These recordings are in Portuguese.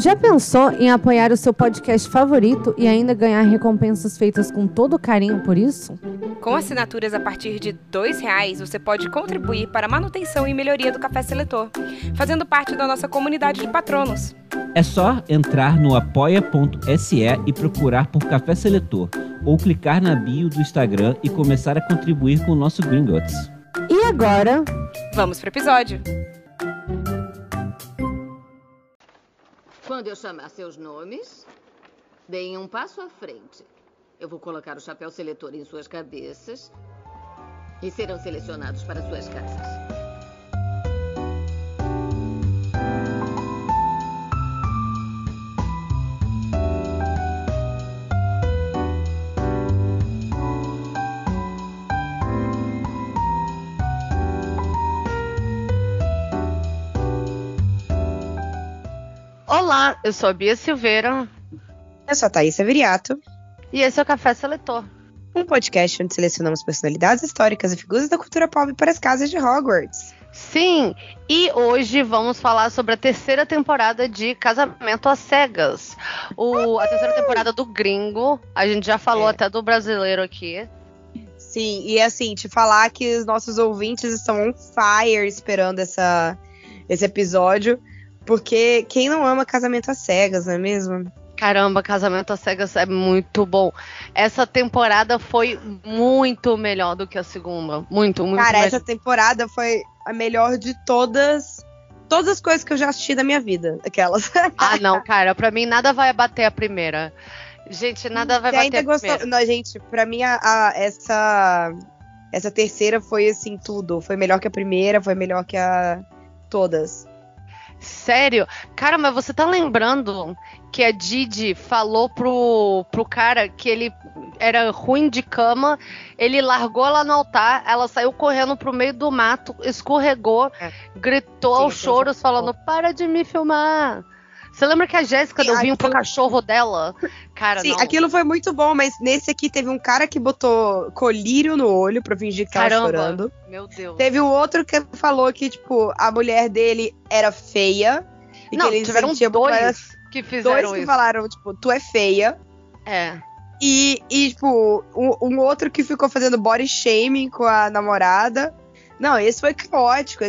Já pensou em apoiar o seu podcast favorito e ainda ganhar recompensas feitas com todo carinho por isso? Com assinaturas a partir de R$2, você pode contribuir para a manutenção e melhoria do Café Seletor, fazendo parte da nossa comunidade de patronos. É só entrar no apoia.se e procurar por Café Seletor, ou clicar na bio do Instagram e começar a contribuir com o nosso Gringotts. E agora? Vamos pro episódio! Quando eu chamar seus nomes, deem um passo à frente. Eu vou colocar o chapéu seletor em suas cabeças e serão selecionados para suas casas. Olá, eu sou a Bia Silveira. Eu sou a Thaís Severiato. E esse é o Café Seletor. Um podcast onde selecionamos personalidades históricas e figuras da cultura pop para as casas de Hogwarts. Sim, e hoje vamos falar sobre a terceira temporada de Casamento às Cegas. A terceira temporada do Gringo. A gente já falou até do brasileiro aqui. Sim, e assim, te falar que os nossos ouvintes estão on fire esperando esse episódio. Porque quem não ama Casamento às Cegas, não é mesmo? Caramba, Casamento às Cegas é muito bom. Essa temporada foi muito melhor do que a segunda. Muito Cara, melhor. Essa temporada foi a melhor de todas as coisas que eu já assisti da minha vida. Aquelas. Ah, não, cara. Pra mim, nada vai bater a primeira. Gente, nada vai bater a primeira. Não, gente, pra mim, essa terceira foi, assim, tudo. Foi melhor que a primeira, foi melhor que todas. Sério? Cara, mas você tá lembrando que a Didi falou pro cara que ele era ruim de cama, ele largou lá no altar, ela saiu correndo pro meio do mato, escorregou, gritou aos choros falando, para de me filmar. Você lembra que a Jéssica deu vinho pro cachorro dela? Cara, sim, não. Aquilo foi muito bom, mas nesse aqui teve um cara que botou colírio no olho pra fingir que tava chorando. Meu Deus. Teve o outro que falou que, tipo, a mulher dele era feia. E não, que ele tiveram dois que fizeram isso. Dois que falaram, tipo, tu é feia. É. E tipo, um outro que ficou fazendo body shaming com a namorada. Não, esse foi caótico.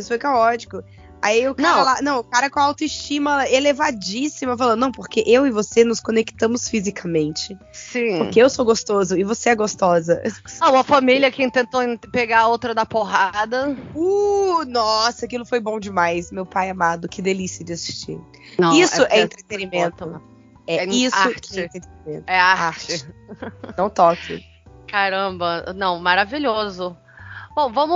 Aí o cara lá, o cara com a autoestima elevadíssima, falando, não, porque eu e você nos conectamos fisicamente. Sim. Porque eu sou gostoso e você é gostosa. Uma família que tentou pegar a outra da porrada. Nossa, aquilo foi bom demais, meu pai amado, que delícia de assistir. Não, isso é entretenimento. É isso arte. que é entretenimento. É arte. Não toque. Caramba, não, maravilhoso. Bom, vamos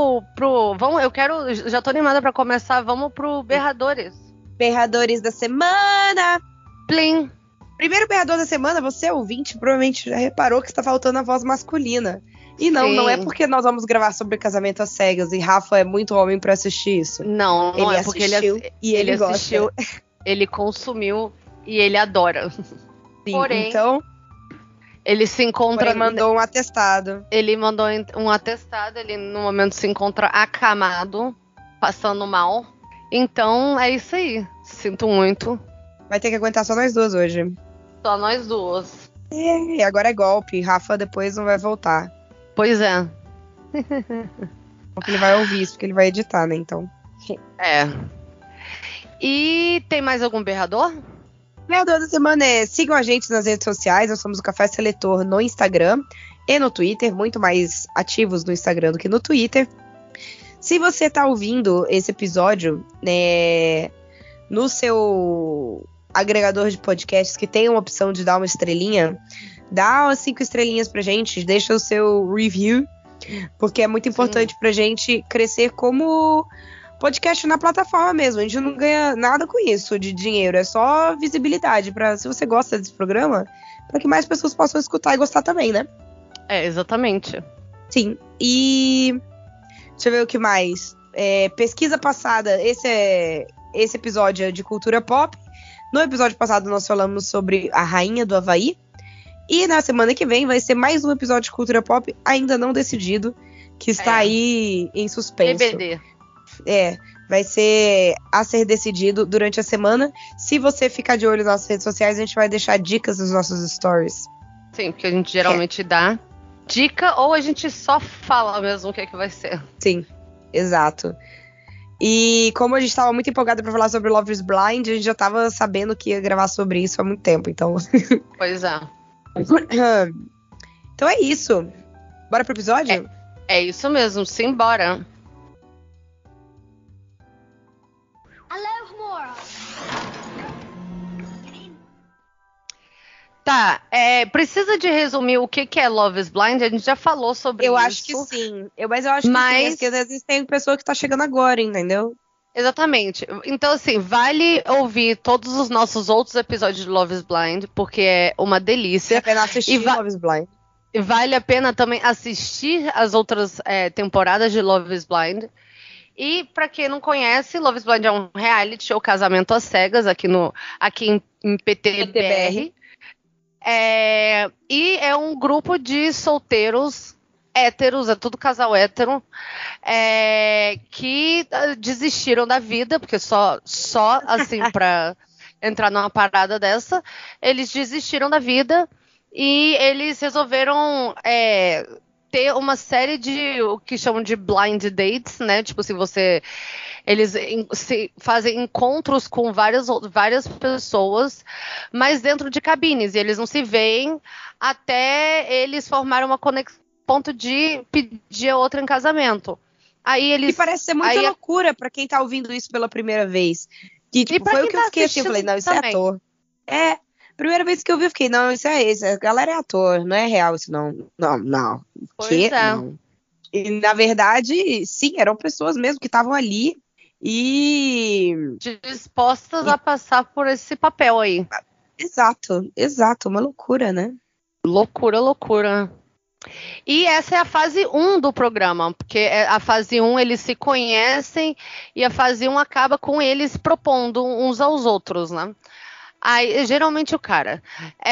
já tô animada pra começar, vamos pro Berradores. Berradores da semana. Plim. Primeiro berrador da semana, você ouvinte provavelmente já reparou que está faltando a voz masculina. E não é porque nós vamos gravar sobre Casamento às Cegas e Rafa é muito homem pra assistir isso. Não ele é porque ele assistiu, ele consumiu e ele adora. Sim, porém, então... Ele se encontra... Ele mandou um atestado. Ele mandou um atestado, ele no momento se encontra acamado, passando mal. Então, é isso aí. Sinto muito. Vai ter que aguentar só nós duas hoje. Só nós duas. E agora é golpe. Rafa depois não vai voltar. Pois é. Porque ele vai ouvir isso, porque ele vai editar, né? Então. É. E tem mais algum berrador? Berrador da semana sigam a gente nas redes sociais, nós somos o Café Seletor no Instagram e no Twitter, muito mais ativos no Instagram do que no Twitter. Se você tá ouvindo esse episódio no seu agregador de podcasts que tem uma opção de dar uma estrelinha, dá umas 5 estrelinhas pra gente, deixa o seu review, porque é muito importante pra gente crescer como podcast na plataforma mesmo. A gente não ganha nada com isso de dinheiro, é só visibilidade se você gosta desse programa, para que mais pessoas possam escutar e gostar também, né? É, exatamente. Sim, e deixa eu ver o que mais. Pesquisa passada, esse episódio é de cultura pop. No episódio passado nós falamos sobre a Rainha do Havaí, e na semana que vem vai ser mais um episódio de cultura pop ainda não decidido, que está aí em suspenso. TBD. vai ser a ser decidido durante a semana. Se você ficar de olho nas nossas redes sociais, a gente vai deixar dicas nos nossos stories. Sim, porque a gente geralmente dá dica ou a gente só fala mesmo o que é que vai ser. Sim, exato. E como a gente tava muito empolgada pra falar sobre Love is Blind, a gente já tava sabendo que ia gravar sobre isso há muito tempo, então... Pois é. Então é isso. Bora pro episódio? É isso mesmo, simbora. Tá, precisa de resumir o que é Love is Blind? A gente já falou sobre isso. Eu acho que sim. Mas eu acho que sim, porque às vezes tem pessoa que tá chegando agora, entendeu? Exatamente. Então, assim, vale ouvir todos os nossos outros episódios de Love is Blind, porque é uma delícia. Vale a pena assistir Love is Blind. Vale a pena também assistir as outras temporadas de Love is Blind. E, pra quem não conhece, Love is Blind é um reality show casamento às cegas aqui em PTBR. E é um grupo de solteiros héteros, é tudo casal hétero, que desistiram da vida, porque só assim pra entrar numa parada dessa, eles desistiram da vida e eles resolveram ter uma série de o que chamam de blind dates, né? Tipo, eles fazem encontros com várias pessoas, mas dentro de cabines, e eles não se veem até eles formarem uma conexão, ponto de pedir a outra em casamento. Aí eles... E parece ser muita loucura pra quem tá ouvindo isso pela primeira vez. Que, tipo, foi o que eu fiquei assim, eu falei, não, isso também é ator. Primeira vez que eu vi, eu fiquei, não, isso é isso, a galera é ator, não é real isso não. Não. Pois é. Não. E, na verdade, sim, eram pessoas mesmo que estavam ali e... dispostas a passar por esse papel aí. Exato, uma loucura, né? Loucura. E essa é a fase 1 do programa, porque a fase 1 eles se conhecem e a fase 1 acaba com eles propondo uns aos outros, né? Aí, geralmente o cara.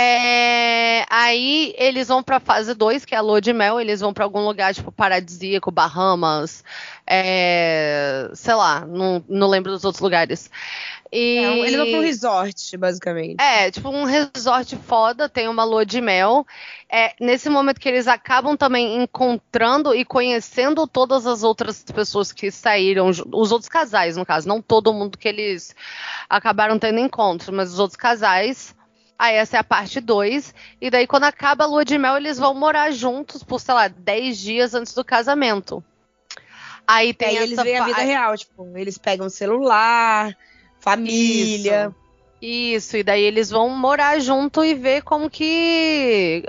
Aí eles vão pra fase 2, que é a lua de mel, eles vão pra algum lugar, tipo, paradisíaco, Bahamas, sei lá, não lembro dos outros lugares. Eles vão pra um resort, basicamente. Tipo um resort foda, tem uma lua de mel. Nesse momento que eles acabam também encontrando e conhecendo todas as outras pessoas que saíram, os outros casais, no caso, não todo mundo que eles acabaram tendo encontro, mas os outros casais. Aí essa é a parte 2. E daí quando acaba a lua de mel, eles vão morar juntos por, sei lá, 10 dias antes do casamento. Aí tem eles veem a vida real, tipo, eles pegam o celular, família. Isso, e daí eles vão morar junto e ver como que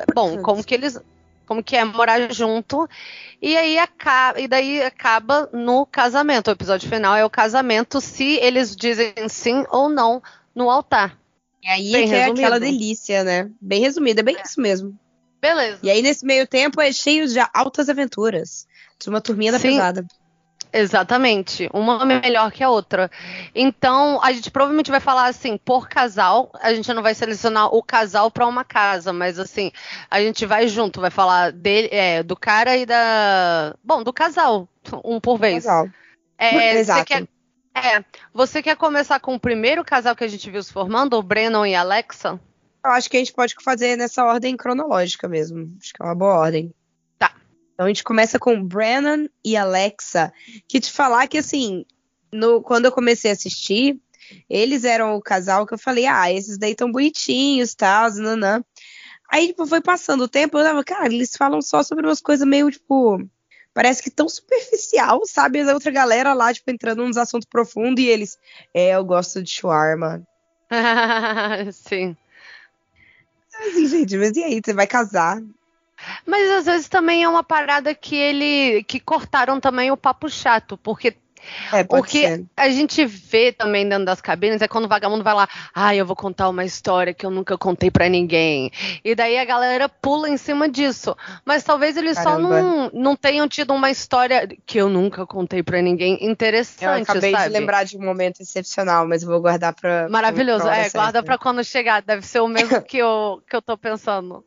é morar junto. E aí acaba no casamento. O episódio final é o casamento, se eles dizem sim ou não no altar. E aí é aquela delícia, né? Bem resumida, é bem isso mesmo. Beleza. E aí nesse meio tempo é cheio de altas aventuras. De uma turminha da pesada. Exatamente, uma melhor que a outra. Então, a gente provavelmente vai falar assim, por casal, a gente não vai selecionar o casal para uma casa, mas assim, a gente vai junto, vai falar do cara e do casal, um por vez. Casal. Exato. Você quer começar com o primeiro casal que a gente viu se formando, o Brennan e a Alexa? Eu acho que a gente pode fazer nessa ordem cronológica mesmo, acho que é uma boa ordem. Então a gente começa com Brennan e Alexa, que te falar que assim, quando eu comecei a assistir, eles eram o casal que eu falei, esses daí tão bonitinhos, tal, nanã. Aí, tipo, foi passando o tempo, eu tava, cara, eles falam só sobre umas coisas meio, tipo, parece que tão superficial, sabe? A outra galera lá, tipo, entrando nos assuntos profundos e eles, eu gosto de shawarma. Sim. Assim, gente, mas e aí, você vai casar? Mas às vezes também é uma parada que cortaram também o papo chato, porque a gente vê também dentro das cabines, quando o vagabundo vai lá, eu vou contar uma história que eu nunca contei pra ninguém. E daí a galera pula em cima disso. Mas talvez eles só não tenham tido uma história que eu nunca contei pra ninguém interessante, eu acabei de lembrar de um momento excepcional, mas eu vou guardar pra... Maravilhoso, guarda pra quando chegar, deve ser o mesmo que eu tô pensando.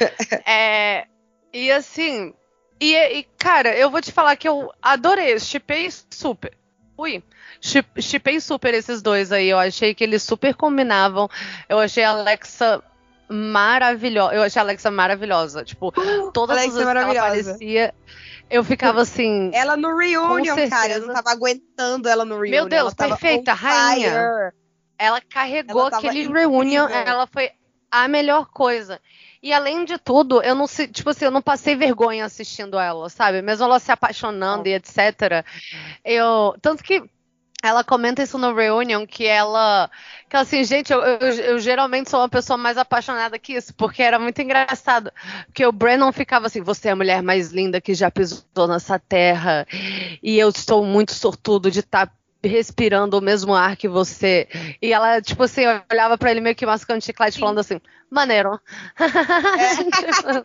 E assim... E, cara, eu vou te falar que eu adorei, shippei super. Ui, shippei super esses dois aí. Eu achei que eles super combinavam. Eu achei a Alexa maravilhosa. Tipo, todas as Alexa vezes que ela maravilhosa. aparecia, eu ficava assim. Ela no Reunion, Com cara, eu certeza. não tava aguentando ela no Reunion. Meu Deus, ela tava perfeita, on rainha. fire. Ela carregou Ela tava aquele incrível. reunion, ela foi a melhor coisa. E além de tudo, eu não sei, tipo assim, eu não passei vergonha assistindo ela, sabe? Mesmo ela se apaixonando e etc. Tanto que ela comenta isso no reunion, que assim, gente, eu geralmente sou uma pessoa mais apaixonada que isso, porque era muito engraçado. Porque o Brennan ficava assim, você é a mulher mais linda que já pisou nessa terra, e eu estou muito sortudo de estar respirando o mesmo ar que você. E ela, tipo assim, olhava pra ele meio que mascando chiclete, falando assim, maneiro. Tipo,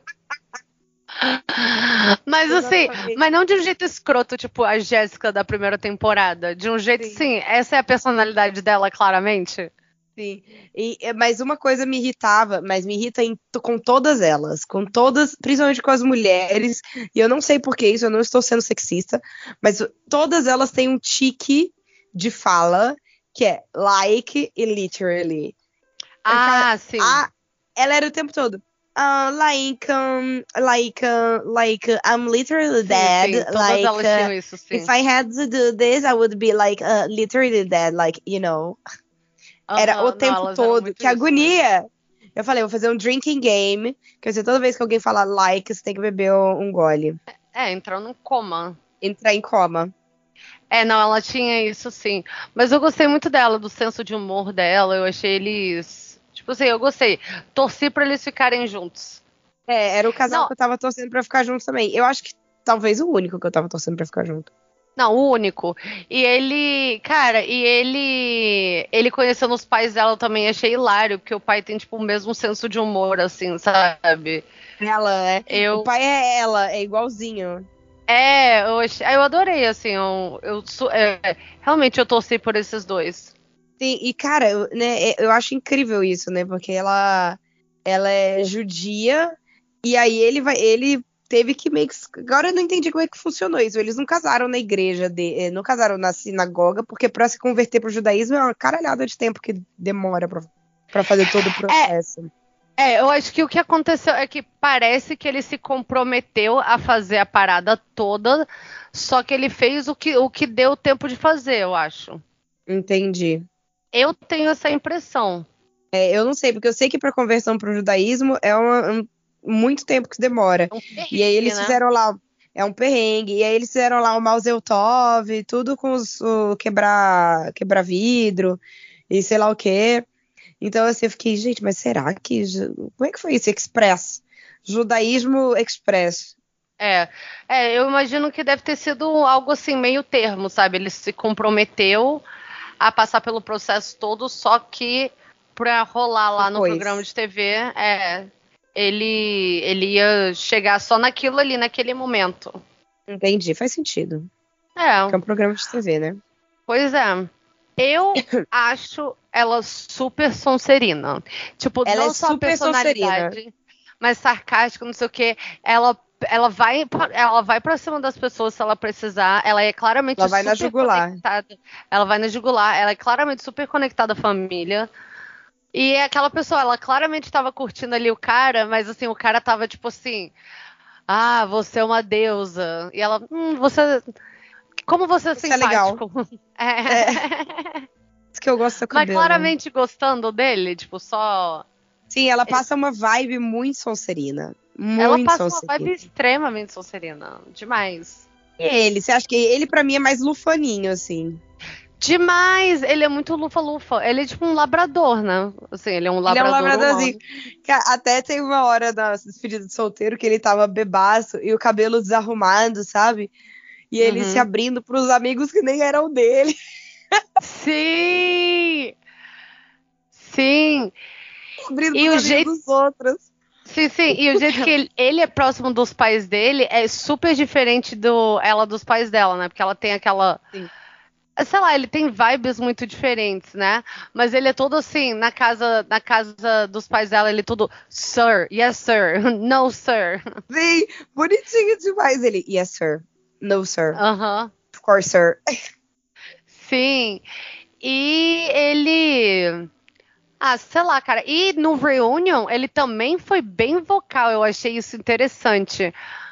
mas assim, Exatamente. mas não de um jeito escroto, tipo a Jéssica da primeira temporada. De um jeito, sim, essa é a personalidade dela, claramente. Sim. Mas uma coisa me irritava, mas me irrita com todas elas, principalmente com as mulheres, e eu não sei por que isso, eu não estou sendo sexista, mas todas elas têm um tique de fala que é like e literally. Sim. Ela era o tempo todo. I'm literally dead. Sim, todas elas tinham isso, sim. If I had to do this, I would be like literally dead, like, you know. Era o tempo todo. Que agonia! Mesmo. Eu falei, vou fazer um drinking game. Quer dizer, toda vez que alguém falar like, você tem que beber um gole. Entrando em coma. Entrar em coma. Não, ela tinha isso sim. Mas eu gostei muito dela, do senso de humor dela. Eu achei eles... Tipo assim, eu gostei. Torci pra eles ficarem juntos. Era o casal que eu tava torcendo pra ficar junto também. Eu acho que talvez o único que eu tava torcendo pra ficar junto. Não, o único. E ele, cara, ele conhecendo os pais dela também, achei hilário, porque o pai tem, tipo, o mesmo senso de humor, assim, sabe? Ela, O pai é ela, é igualzinho. Eu adorei, assim, realmente eu torci por esses dois. Sim, e cara, eu acho incrível isso, né, porque ela é judia, e aí ele teve que meio que... Agora eu não entendi como é que funcionou isso. Eles não casaram na igreja, não casaram na sinagoga, porque pra se converter pro judaísmo é uma caralhada de tempo que demora pra fazer todo o processo. Eu acho que o que aconteceu é que parece que ele se comprometeu a fazer a parada toda, só que ele fez o que deu tempo de fazer, eu acho. Entendi. Eu tenho essa impressão. Eu não sei, porque eu sei que pra conversão pro judaísmo é muito tempo que demora. E aí eles fizeram lá, é um perrengue, e aí eles fizeram lá o Mazel Tov, tudo com o quebrar vidro, e sei lá o quê. Então assim, eu fiquei, gente, mas será que... Como é que foi esse Express? Judaísmo Express. Eu imagino que deve ter sido algo assim, meio termo, sabe? Ele se comprometeu a passar pelo processo todo, só que pra rolar lá no programa de TV, ele ia chegar só naquilo ali, naquele momento. Entendi, faz sentido. Porque é um programa de TV, né? Pois é. Eu acho ela super sonserina. Tipo, ela não é só super a personalidade, sonserina, mas sarcástica, não sei o quê. Ela vai pra cima das pessoas se ela precisar. Ela é claramente ela vai super na jugular. conectada. Ela vai na jugular. Ela é claramente super conectada à família. E aquela pessoa, ela claramente estava curtindo ali o cara, mas assim, o cara tava tipo assim, você é uma deusa. E ela, como você é simpático. É legal. Isso que eu gosto do seu cabelo. Mas claramente gostando dele, tipo, só... Sim, ela passa uma vibe muito sonserina. Ela passa uma vibe extremamente sonserina. Demais. E ele? Você acha que ele, pra mim, é mais lufaninho, assim? Demais! Ele é muito lufa-lufa. Ele é tipo um labrador, né? Assim, ele é um labrador. Ele é um labradorzinho. Até tem uma hora da despedida de solteiro que ele tava bebaço e o cabelo desarrumado, sabe? E ele se abrindo pros amigos que nem eram dele. Sim! Sim! Abrindo pros amigos dos outros. Sim. E o jeito que ele é próximo dos pais dele é super diferente dos pais dela, né? Porque ela tem aquela... Sim. Sei lá, ele tem vibes muito diferentes, né? Mas ele é todo assim, na casa dos pais dela, ele é todo sir, yes sir, no sir. Sim, bonitinho demais ele, yes sir, no sir, of course sir. Sim. E ele... sei lá, cara. E no Reunion, ele também foi bem vocal. Eu achei isso interessante.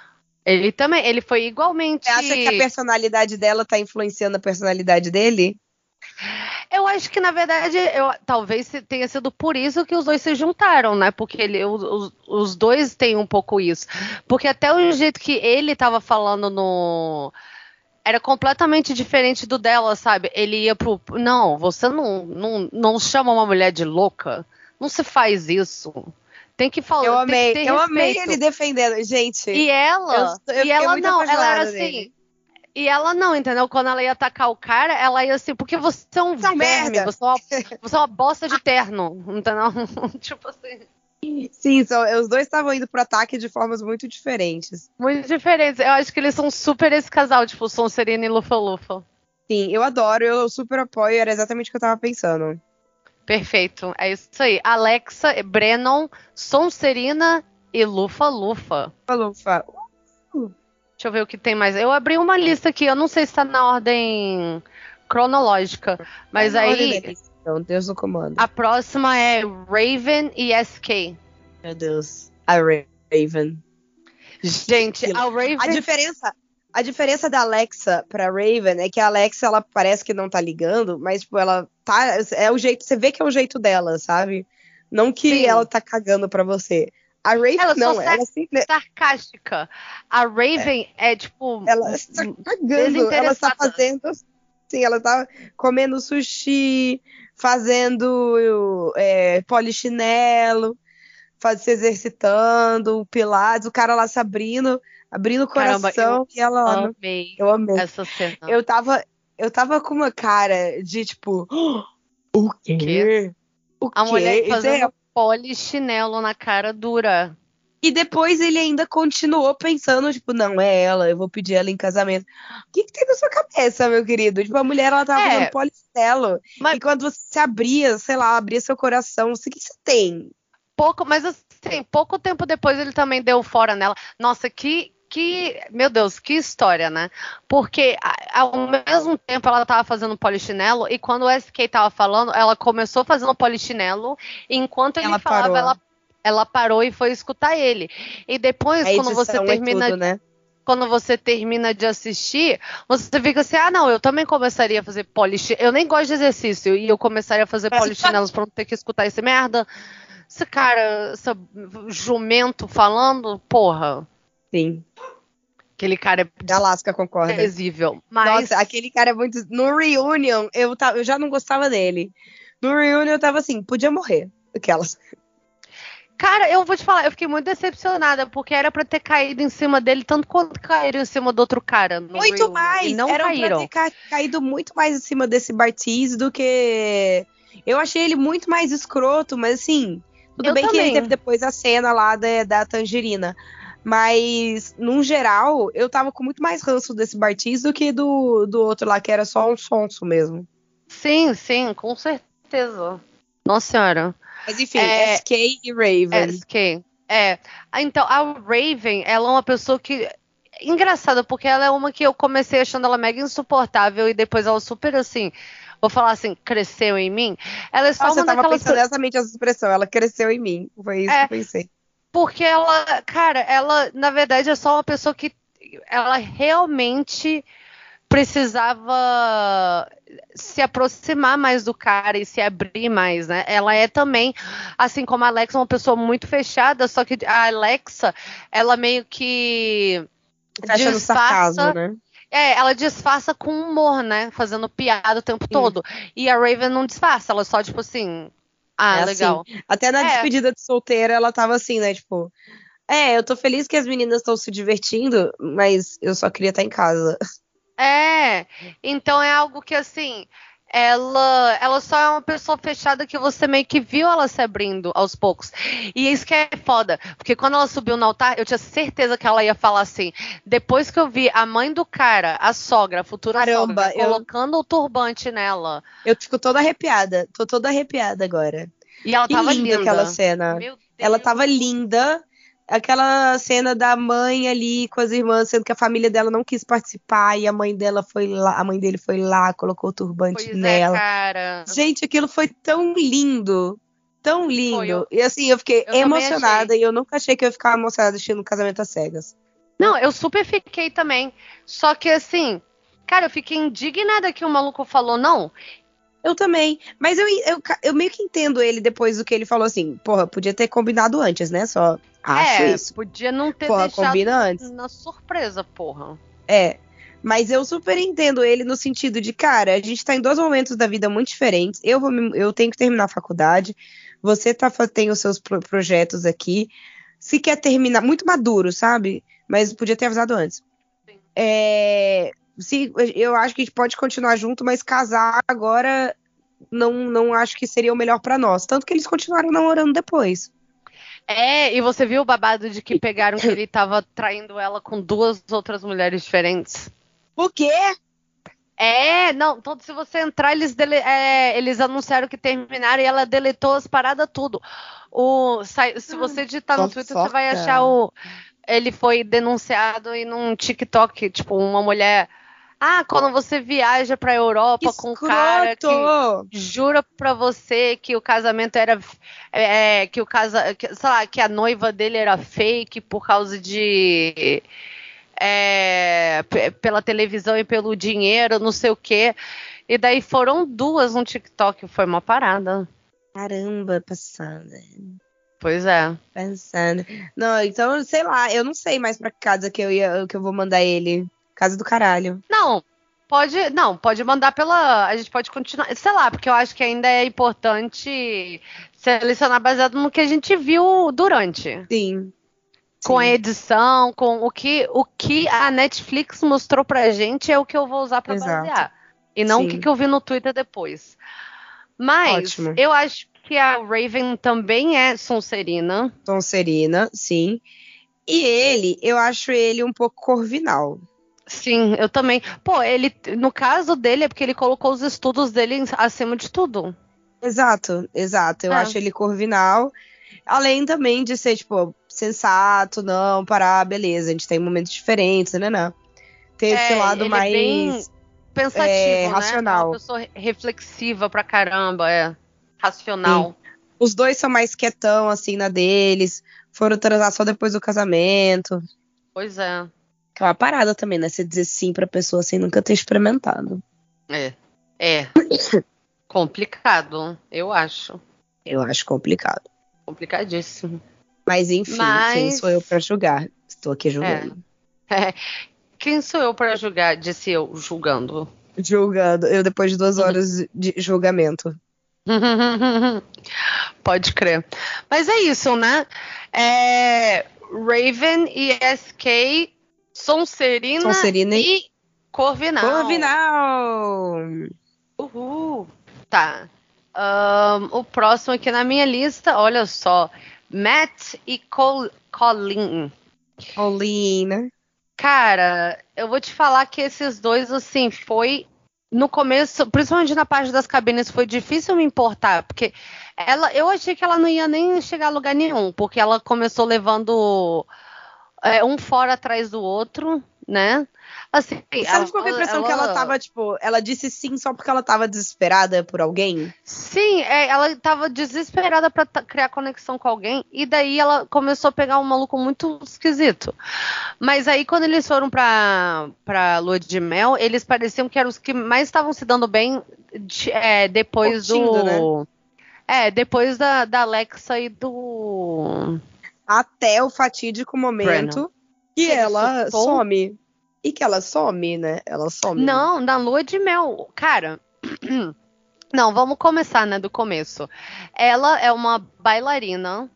Ele foi igualmente... Você acha que a personalidade dela tá influenciando a personalidade dele? Eu acho que, na verdade, talvez tenha sido por isso que os dois se juntaram, né? Porque os dois têm um pouco isso. Porque até o jeito que ele tava falando era completamente diferente do dela, sabe? Ele ia pro... Não, você não chama uma mulher de louca. Não se faz isso. Tem que falar. Eu amei, tem que ter respeito. ele defendendo, gente. E ela... eu e ela não, ela era assim... nele. E ela não, entendeu? Quando ela ia atacar o cara, ela ia assim, porque você é um verme, merda. você é uma bosta de terno, entendeu? Tipo assim. Sim, os dois estavam indo pro ataque de formas muito diferentes. Muito diferentes. Eu acho que eles são super esse casal, tipo, Sonserina e Lufa-Lufa. Sim, eu adoro, eu super apoio, era exatamente o que eu tava pensando. Perfeito, é isso aí. Alexa, Brennan, Sonserina e Lufa-Lufa. Lufa. Deixa eu ver o que tem mais. Eu abri uma lista aqui, eu não sei se tá na ordem cronológica, mas aí... Então, Deus no comando. A próxima é Raven e SK. Meu Deus. A Raven. Gente, a Raven... A diferença da Alexa pra Raven é que a Alexa, ela parece que não tá ligando, mas, tipo, ela tá... É o jeito... Você vê que é o jeito dela, sabe? Não que Sim. ela tá cagando pra você. A Raven não, ela simplesmente... sarcástica. A Raven é tipo... Ela está cagando, ela está fazendo... Sim, ela tá comendo sushi, fazendo polichinelo, se exercitando, pilates, o cara lá se abrindo o coração. Caramba, e ela... Eu amei. Essa cena. Eu tava com uma cara de tipo... O quê? O quê? A mulher fazendo polichinelo na cara dura. E depois ele ainda continuou pensando, tipo, não, é ela, eu vou pedir ela em casamento. O que tem na sua cabeça, meu querido? Tipo, a mulher, ela tava fazendo polichinelo. E quando você se abria, sei lá, abria seu coração, o que você tem? Mas assim, pouco tempo depois ele também deu fora nela. Nossa, meu Deus, que história, né? Porque ao mesmo tempo ela tava fazendo polichinelo e quando o SK tava falando, ela começou fazendo polichinelo e enquanto ele falava, ela parou e foi escutar ele. E depois, quando você termina... tudo, né? Quando você termina de assistir, você fica assim, não, eu também começaria a fazer polichinelo. Eu nem gosto de exercício e eu começaria a fazer polichinelos pra não ter que escutar esse merda. Esse cara, esse jumento falando, porra. Sim. Aquele cara é... Alaska concorda. Invisível. Mas... Nossa, aquele cara é muito... No Reunion, eu já não gostava dele. No Reunion, eu tava assim, podia morrer. Aquelas... Cara, eu vou te falar, eu fiquei muito decepcionada, porque era pra ter caído em cima dele, tanto quanto caíram em cima do outro cara. Muito mais! E não caíram. Pra ter caído muito mais em cima desse Bartiz do que... Eu achei ele muito mais escroto, mas assim... Tudo bem que ele teve depois a cena lá da tangerina. Mas, num geral, eu tava com muito mais ranço desse Bartiz do que do outro lá, que era só um sonso mesmo. Sim, com certeza. Nossa senhora. Mas enfim, SK e Raven. SK. Então, a Raven, ela é uma pessoa que... Engraçada, porque ela é uma que eu comecei achando ela mega insuportável e depois ela super assim... Vou falar assim, cresceu em mim. Ela é só uma daquelas... Eu tava pensando exatamente essa expressão, ela cresceu em mim. Foi isso que eu pensei. Porque ela, cara, ela, na verdade, é só uma pessoa que... Ela realmente... precisava se aproximar mais do cara e se abrir mais, né? Ela é também, assim como a Alexa, uma pessoa muito fechada, só que a Alexa, ela meio que fecha no sarcasmo, né? Ela disfarça com humor, né? Fazendo piada o tempo todo. E a Raven não disfarça, ela só, tipo assim... legal. Assim. Até na despedida de solteira, ela tava assim, né? Tipo... eu tô feliz que as meninas estão se divertindo, mas eu só queria estar em casa. Então é algo que assim, ela só é uma pessoa fechada que você meio que viu ela se abrindo aos poucos. E isso que é foda, porque quando ela subiu no altar, eu tinha certeza que ela ia falar assim, depois que eu vi a mãe do cara, a sogra, a futura sogra, colocando o turbante nela. Eu fico toda arrepiada, tô toda arrepiada agora. E ela tava linda. Aquela cena. Meu Deus. Ela tava linda. Aquela cena da mãe ali com as irmãs, sendo que a família dela não quis participar e a mãe dele foi lá, colocou o turbante Pois nela. cara. Gente, aquilo foi tão lindo. Tão lindo. E assim, eu fiquei também emocionada e eu nunca achei que eu ia ficar emocionada assistindo Casamento às Cegas. Não, eu super fiquei também. Só que assim, cara, eu fiquei indignada que o maluco falou não. Eu também. Mas eu meio que entendo ele depois do que ele falou assim. Porra, podia ter combinado antes, né? Só acho isso. Podia não ter Porra, deixado combina antes. na surpresa, porra. Mas eu super entendo ele no sentido de, cara, a gente tá em 2 momentos da vida muito diferentes. Eu tenho que terminar a faculdade. Você tem os seus projetos aqui. Se quer terminar, muito maduro, sabe? Mas podia ter avisado antes. Eu acho que a gente pode continuar junto, mas casar agora não acho que seria o melhor pra nós. Tanto que eles continuaram namorando depois. E você viu o babado de que pegaram que ele tava traindo ela com 2 outras mulheres diferentes? Por quê? Não, então se você entrar, eles anunciaram que terminaram e ela deletou as paradas tudo. Se você digitar no Twitter, você vai achar ele foi denunciado e num TikTok, tipo, uma mulher... quando você viaja pra Europa com um cara que jura pra você que o casamento era... que a noiva dele era fake por causa de... pela televisão e pelo dinheiro, não sei o quê. E daí foram 2 no TikTok, foi uma parada. Caramba, passada. Pois é. Pensando. Não, então, sei lá, eu não sei mais pra que casa que eu vou mandar ele. Casa do caralho. Não, pode mandar a gente pode continuar, sei lá, porque eu acho que ainda é importante selecionar baseado no que a gente viu durante. Sim. Com a edição, com o que a Netflix mostrou pra gente é o que eu vou usar pra basear. E não o que eu vi no Twitter depois. Mas, ótimo. Eu acho que a Raven também é Sonserina. Sonserina, sim. E eu acho ele um pouco corvinal. Sim, eu também. Pô, no caso dele é porque ele colocou os estudos dele acima de tudo. Exato. Eu acho ele corvinal. Além também de ser, tipo, sensato, não, parar, beleza, a gente tem momentos diferentes, né? Ter esse lado mais... É bem pensativo, racional. Né? É uma pessoa reflexiva pra caramba, racional. Sim. Os 2 são mais quietão, assim, na deles. Foram transar só depois do casamento. Pois é. Que é uma parada também, né? Você dizer sim pra pessoa sem nunca ter experimentado. Complicado, eu acho. Eu acho complicado. Complicadíssimo. Mas enfim, quem sou eu pra julgar? Estou aqui julgando. Quem sou eu pra julgar? Disse eu, julgando. Julgando. Eu depois de 2 horas de julgamento. Pode crer. Mas é isso, né? Raven e SK, Sonserina e Corvinal. Uhul. Tá. O próximo aqui na minha lista, olha só. Matt e Colleen. Né? Cara, eu vou te falar que esses 2, assim, foi... No começo, principalmente na parte das cabines, foi difícil me importar, porque eu achei que ela não ia nem chegar a lugar nenhum, porque ela começou levando um fora atrás do outro, né? Assim, sabe com a impressão que ela tava, tipo, ela disse sim só porque ela tava desesperada por alguém? Sim, ela tava desesperada pra criar conexão com alguém, e daí ela começou a pegar um maluco muito esquisito. Mas aí, quando eles foram pra lua de mel, eles pareciam que eram os que mais estavam se dando bem depois curtindo, né? Depois da Alexa e do... Até o fatídico momento que ela some. E que ela some, né? Ela some. Não, na lua de mel. Cara, não, vamos começar, né, do começo. Ela é uma bailarina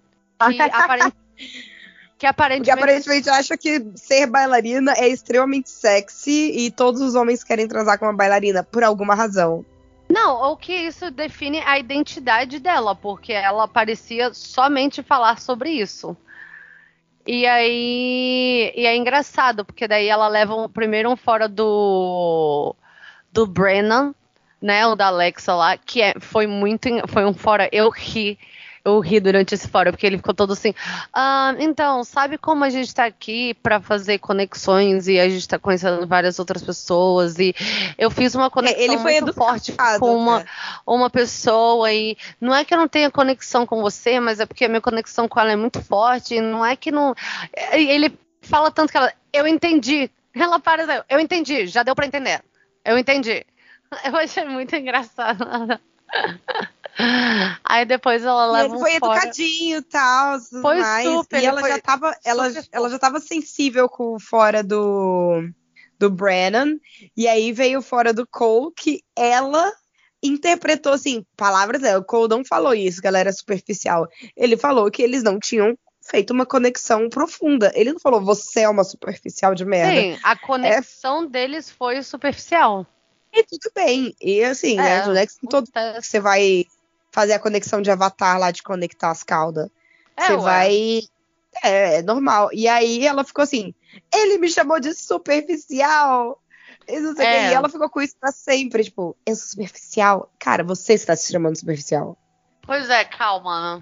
que aparentemente acha que ser bailarina é extremamente sexy e todos os homens querem transar com uma bailarina, por alguma razão. Não, o que isso define a identidade dela, porque ela parecia somente falar sobre isso. E é engraçado, porque daí ela leva primeiro um fora do Brennan, né, o da Alexa lá, que foi um fora, eu ri Eu ri durante esse fórum, porque ele ficou todo assim, então, sabe como a gente tá aqui pra fazer conexões e a gente tá conhecendo várias outras pessoas e eu fiz uma conexão ele foi muito forte com uma pessoa e não é que eu não tenha conexão com você, mas é porque a minha conexão com ela é muito forte e não é que não... Ele fala tanto que ela, eu entendi, ela para, eu entendi, já deu pra entender, eu entendi. Eu achei muito engraçado. Aí depois ela leva ele foi educadinho e tal, foi mais. Super, e ela já tava sensível com o fora do Brennan, e aí veio fora do Cole, que ela interpretou assim, palavras dela. O Cole não falou isso, que ela era superficial. Ele falou que eles não tinham feito uma conexão profunda. Ele não falou, você é uma superficial de merda. Sim, a conexão deles foi superficial. E tudo bem. E assim, né? Não é que você vai fazer a conexão de Avatar lá, de conectar as caudas. Você vai... É normal. E aí ela ficou assim, ele me chamou de superficial. E não sei o que. E ela ficou com isso pra sempre. Tipo, eu sou superficial. Cara, você está se chamando de superficial. Pois é, calma.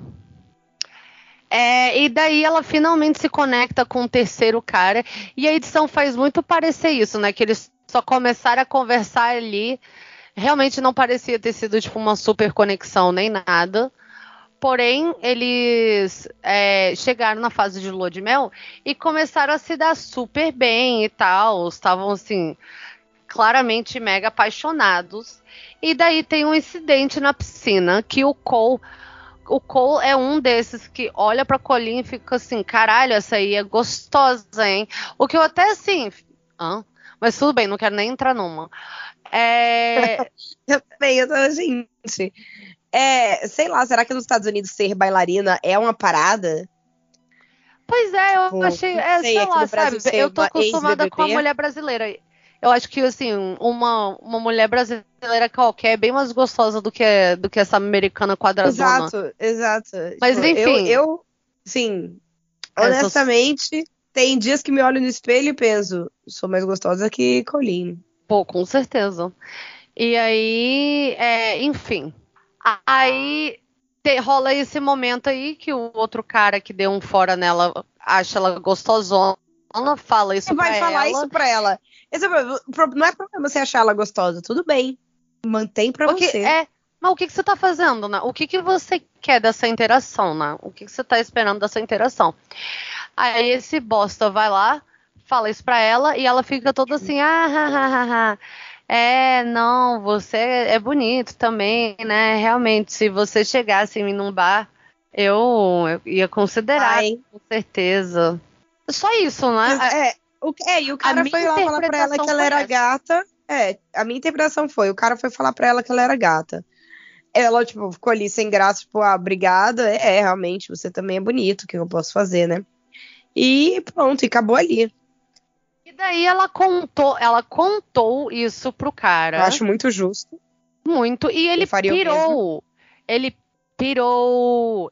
E daí ela finalmente se conecta com o terceiro cara. E a edição faz muito parecer isso, né? Que eles só começaram a conversar ali. Realmente não parecia ter sido tipo uma super conexão nem nada. Porém, eles chegaram na fase de lua de mel e começaram a se dar super bem e tal. Estavam assim, claramente mega apaixonados. E daí tem um incidente na piscina que o Cole é um desses que olha pra Colleen e fica assim, caralho, essa aí é gostosa, hein? O que eu até assim... Mas tudo bem, não quero nem entrar numa. Eu tô, gente... sei lá, será que nos Estados Unidos ser bailarina é uma parada? Pois é, eu achei... sei lá, sabe? Eu tô acostumada com a mulher brasileira. Eu acho que, assim, uma mulher brasileira qualquer é bem mais gostosa do que essa americana quadradona. Exato. Mas, tipo, enfim... Sim, honestamente, tem dias que me olho no espelho e penso, sou mais gostosa que Colleen. Pô, com certeza. E aí, enfim... Aí rola esse momento aí que o outro cara que deu um fora nela acha ela gostosona, fala isso pra ela. Você vai falar isso pra ela. Não é problema você achar ela gostosa, tudo bem. Mantém pra você. Mas o que você tá fazendo, né? O que você quer dessa interação, né? O que você tá esperando dessa interação? Aí esse bosta vai lá, fala isso pra ela e ela fica toda assim, não, você é bonito também, né? Realmente, se você chegasse em mim num bar, eu ia considerar, com certeza. Só isso, né? E o cara foi lá falar pra ela que ela era gata. A minha interpretação foi, o cara foi falar pra ela que ela era gata. Ela, tipo, ficou ali sem graça, tipo, obrigada. Realmente, você também é bonito, o que eu posso fazer, né? E pronto, e acabou ali. E daí ela contou isso pro cara. Eu acho muito justo. Muito. E ele pirou. Ele pirou.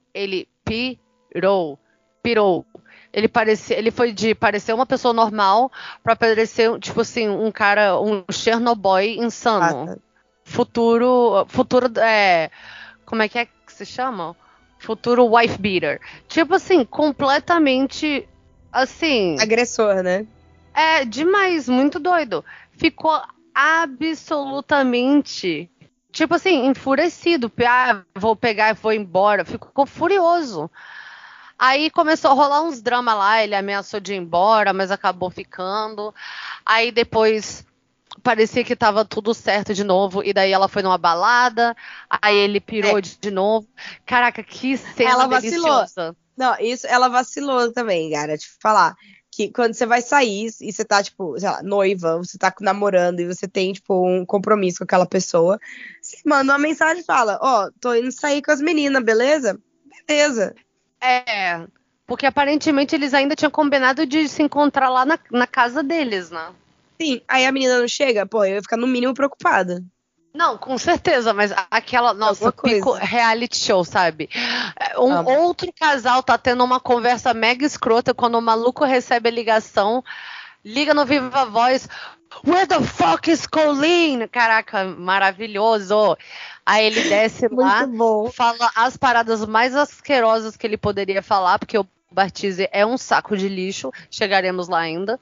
Ele foi de parecer uma pessoa normal pra parecer, tipo assim, um cara, um Chernobyl insano. Futuro, como é que se chama? Futuro wife beater. Tipo assim, completamente, assim... agressor, né? Demais, muito doido. Ficou absolutamente, tipo assim, enfurecido. Vou pegar e vou embora. Ficou furioso. Aí começou a rolar uns dramas lá, ele ameaçou de ir embora, mas acabou ficando. Aí depois parecia que tava tudo certo de novo, e daí ela foi numa balada, aí ele pirou de novo. Caraca, que cena ela deliciosa. Vacilou. Não, isso, ela vacilou também, cara, te falar. Que quando você vai sair e você tá, tipo, sei lá, noiva, você tá namorando e você tem, tipo, um compromisso com aquela pessoa, você manda uma mensagem e fala, tô indo sair com as meninas, beleza? Beleza. Porque aparentemente eles ainda tinham combinado de se encontrar lá na casa deles, né? Sim, aí a menina não chega, eu ia ficar no mínimo preocupada. Não, com certeza, mas aquela, nossa, pico reality show, sabe? Outro casal tá tendo uma conversa mega escrota quando o maluco recebe a ligação, liga no Viva Voz, Where the fuck is Colleen? Caraca, maravilhoso. Aí ele desce lá, Muito bom. fala as paradas mais asquerosas que ele poderia falar, porque o Bartise é um saco de lixo. Chegaremos lá ainda.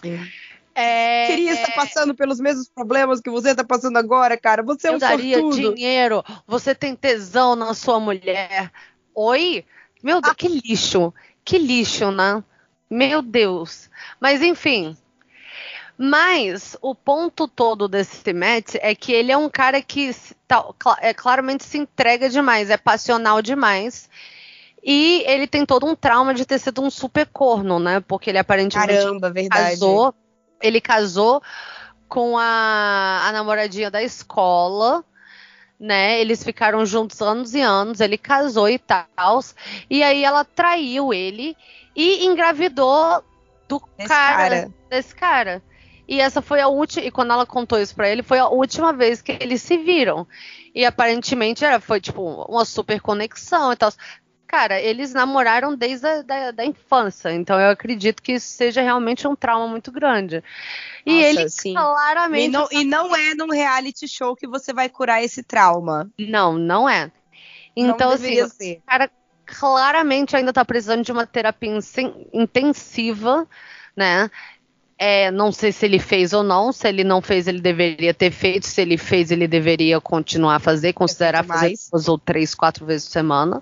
Queria estar passando pelos mesmos problemas que você está passando agora, cara. Você é um daria sortudo. dinheiro. Você tem tesão na sua mulher. Oi? Meu Deus, que lixo. Que lixo, né? Meu Deus. Mas enfim. Mas o ponto todo desse Matt é que ele é um cara que claramente se entrega demais, é passional demais. E ele tem todo um trauma de ter sido um super corno, né? Porque ele aparentemente verdade. Ele casou com a namoradinha da escola, né? Eles ficaram juntos anos e anos, ele casou e tal. E aí ela traiu ele e engravidou desse cara. E essa foi a última. E quando ela contou isso pra ele, foi a última vez que eles se viram. E aparentemente foi tipo uma super conexão e tal. Cara, eles namoraram desde a infância. Então eu acredito que isso seja realmente um trauma muito grande. E Nossa, ele sim. claramente. E não é num reality show que você vai curar esse trauma. Não é. Então, não assim, deveria ser. o cara claramente ainda tá precisando de uma terapia intensiva, né? Não sei se ele fez ou não. Se ele não fez, ele deveria ter feito. Se ele fez, ele deveria continuar a fazer, considerar fazer 2 ou 3, 4 vezes por semana.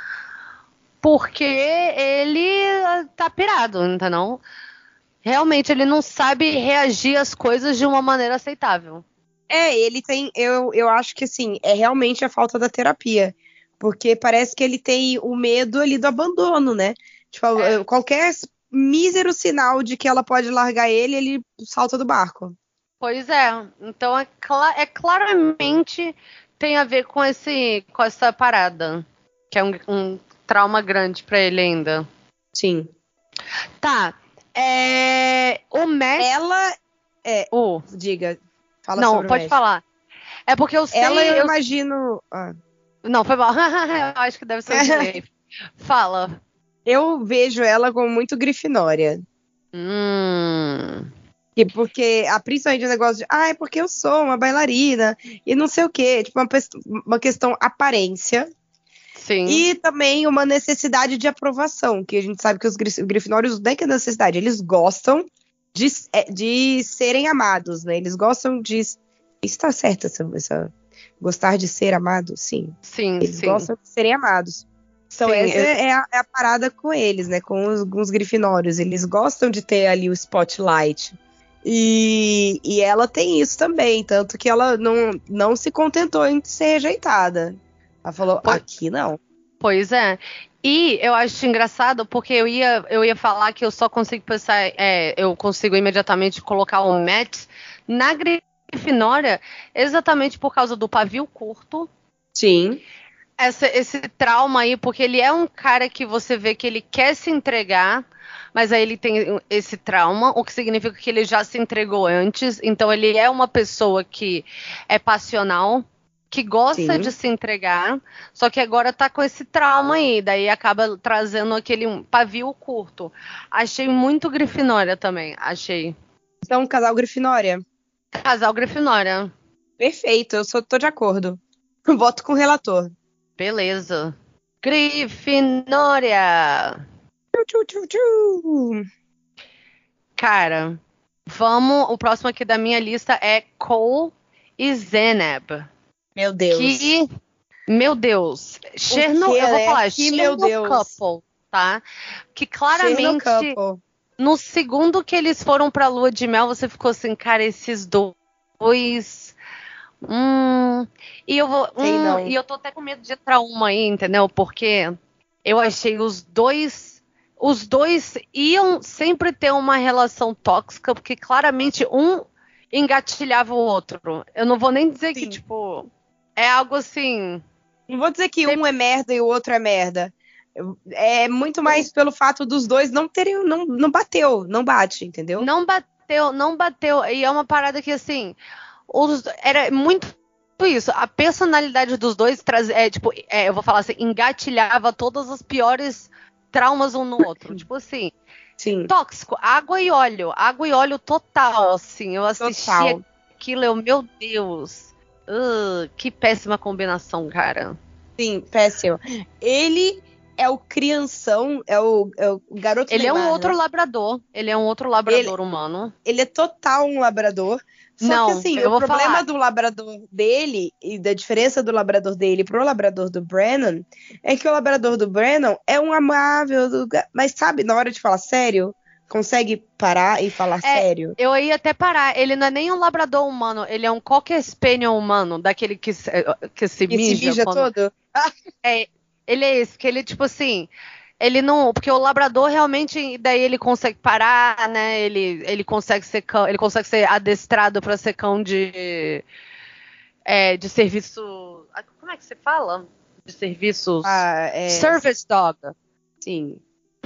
Porque ele tá pirado, entendeu? Realmente, ele não sabe reagir às coisas de uma maneira aceitável. Ele tem... Eu acho que, assim, é realmente a falta da terapia. Porque parece que ele tem o medo ali do abandono, né? Tipo, qualquer mísero sinal de que ela pode largar ele salta do barco. Pois é. Então, claramente tem a ver com essa parada. Que é um trauma grande pra ele ainda. Sim. Tá. O Matt... Ela... Diga. Fala não, sobre o pode Matt. falar. É porque eu sei... eu imagino... Não, foi mal. Eu acho que deve ser o delay. Fala. Eu vejo ela como muito grifinória. Porque, principalmente o negócio de... é porque eu sou uma bailarina e não sei o quê. Tipo, uma questão aparência. Sim. E também uma necessidade de aprovação, que a gente sabe que os grifinórios não é que é necessidade, eles gostam de serem amados, né? Eles gostam de... Está certo essa gostar de ser amado? Sim. Eles gostam de serem amados. Então essa é a parada com eles, né? Com os grifinórios. Eles gostam de ter ali o spotlight. E ela tem isso também, tanto que ela não se contentou em ser rejeitada. Ela falou, aqui não. Pois é. E eu acho engraçado porque eu ia falar que eu só consigo pensar, eu consigo imediatamente colocar o Matt na Grifinória exatamente por causa do pavio curto. Sim. Esse trauma aí, porque ele é um cara que você vê que ele quer se entregar, mas aí ele tem esse trauma, o que significa que ele já se entregou antes. Então ele é uma pessoa que é passional, que gosta de se entregar, só que agora tá com esse trauma aí, daí acaba trazendo aquele pavio curto. Achei muito Grifinória também, achei. Então, casal Grifinória. Casal Grifinória. Perfeito, tô de acordo. Voto com o relator. Beleza. Grifinória. Cara, o próximo aqui da minha lista é Cole e Zeneb. Meu Deus. Meu Deus. Eu vou falar, Chernobyl Couple, tá? Que claramente, no segundo que eles foram pra lua de mel, você ficou assim, cara, esses dois... E eu tô até com medo de entrar uma aí, entendeu? Porque eu achei os dois iam sempre ter uma relação tóxica, porque claramente um engatilhava o outro. Eu não vou nem dizer que, tipo... É algo assim... Não vou dizer que um é merda e o outro é merda. É muito mais pelo fato dos dois não terem... Não bate, entendeu? Não bateu. E é uma parada que, assim... Era muito isso. A personalidade dos dois eu vou falar assim, engatilhava todas as piores traumas um no outro. Tipo assim, Sim. Tóxico, água e óleo total, assim. Eu assisti Total. aquilo, meu Deus. Que péssima combinação, cara. Sim, péssimo. Ele é o crianção, é o garoto Ele é um Neymar, outro né? labrador. Ele é um outro labrador humano. Ele é total um labrador. Só Não, que assim, eu o vou problema falar. do labrador dele e da diferença do labrador dele pro labrador do Brennan é que o labrador do Brennan é um amável, mas sabe, na hora de falar sério, consegue parar e falar sério. Eu ia até parar. Ele não é nem um labrador humano, ele é um cocker spaniel humano, daquele que se E se mija. mija todo? Ele é esse, que ele, tipo assim, ele não. Porque o labrador realmente, daí ele consegue parar, né? Ele consegue ser cão, ele consegue ser adestrado pra ser cão de serviço. Como é que se fala? De serviços. Service dog. Sim.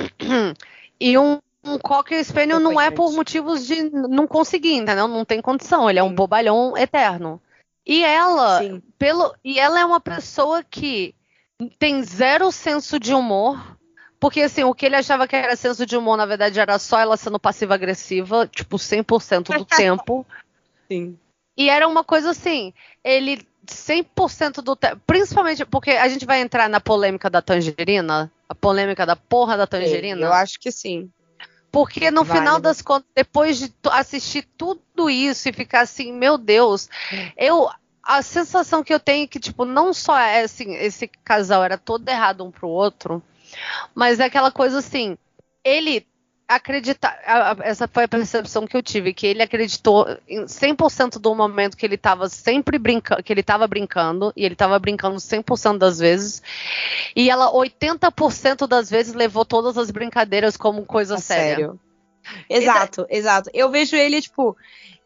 E um cocker spaniel não é por Acompanhante. motivos de não conseguir, entendeu? Não tem condição. Ele é um bobalhão eterno. E ela, Sim. ela é uma pessoa que tem zero senso de humor. Porque, assim, o que ele achava que era senso de humor, na verdade, era só ela sendo passiva-agressiva, tipo, 100% do tempo. Sim. E era uma coisa assim, ele 100% do tempo, principalmente porque a gente vai entrar na polêmica da tangerina, a polêmica da porra da tangerina. Eu acho que sim. Porque no Vai, final né? das contas, depois de assistir tudo isso e ficar assim, meu Deus, a sensação que eu tenho é que, tipo, não só é assim, esse casal era todo errado um pro outro, mas é aquela coisa assim, ele acredita, essa foi a percepção que eu tive, que ele acreditou em 100% do momento que ele estava sempre brincando, que ele estava brincando, e ele estava brincando 100% das vezes, e ela 80% das vezes levou todas as brincadeiras como coisa séria. Sério. Exato. Eu vejo ele, tipo,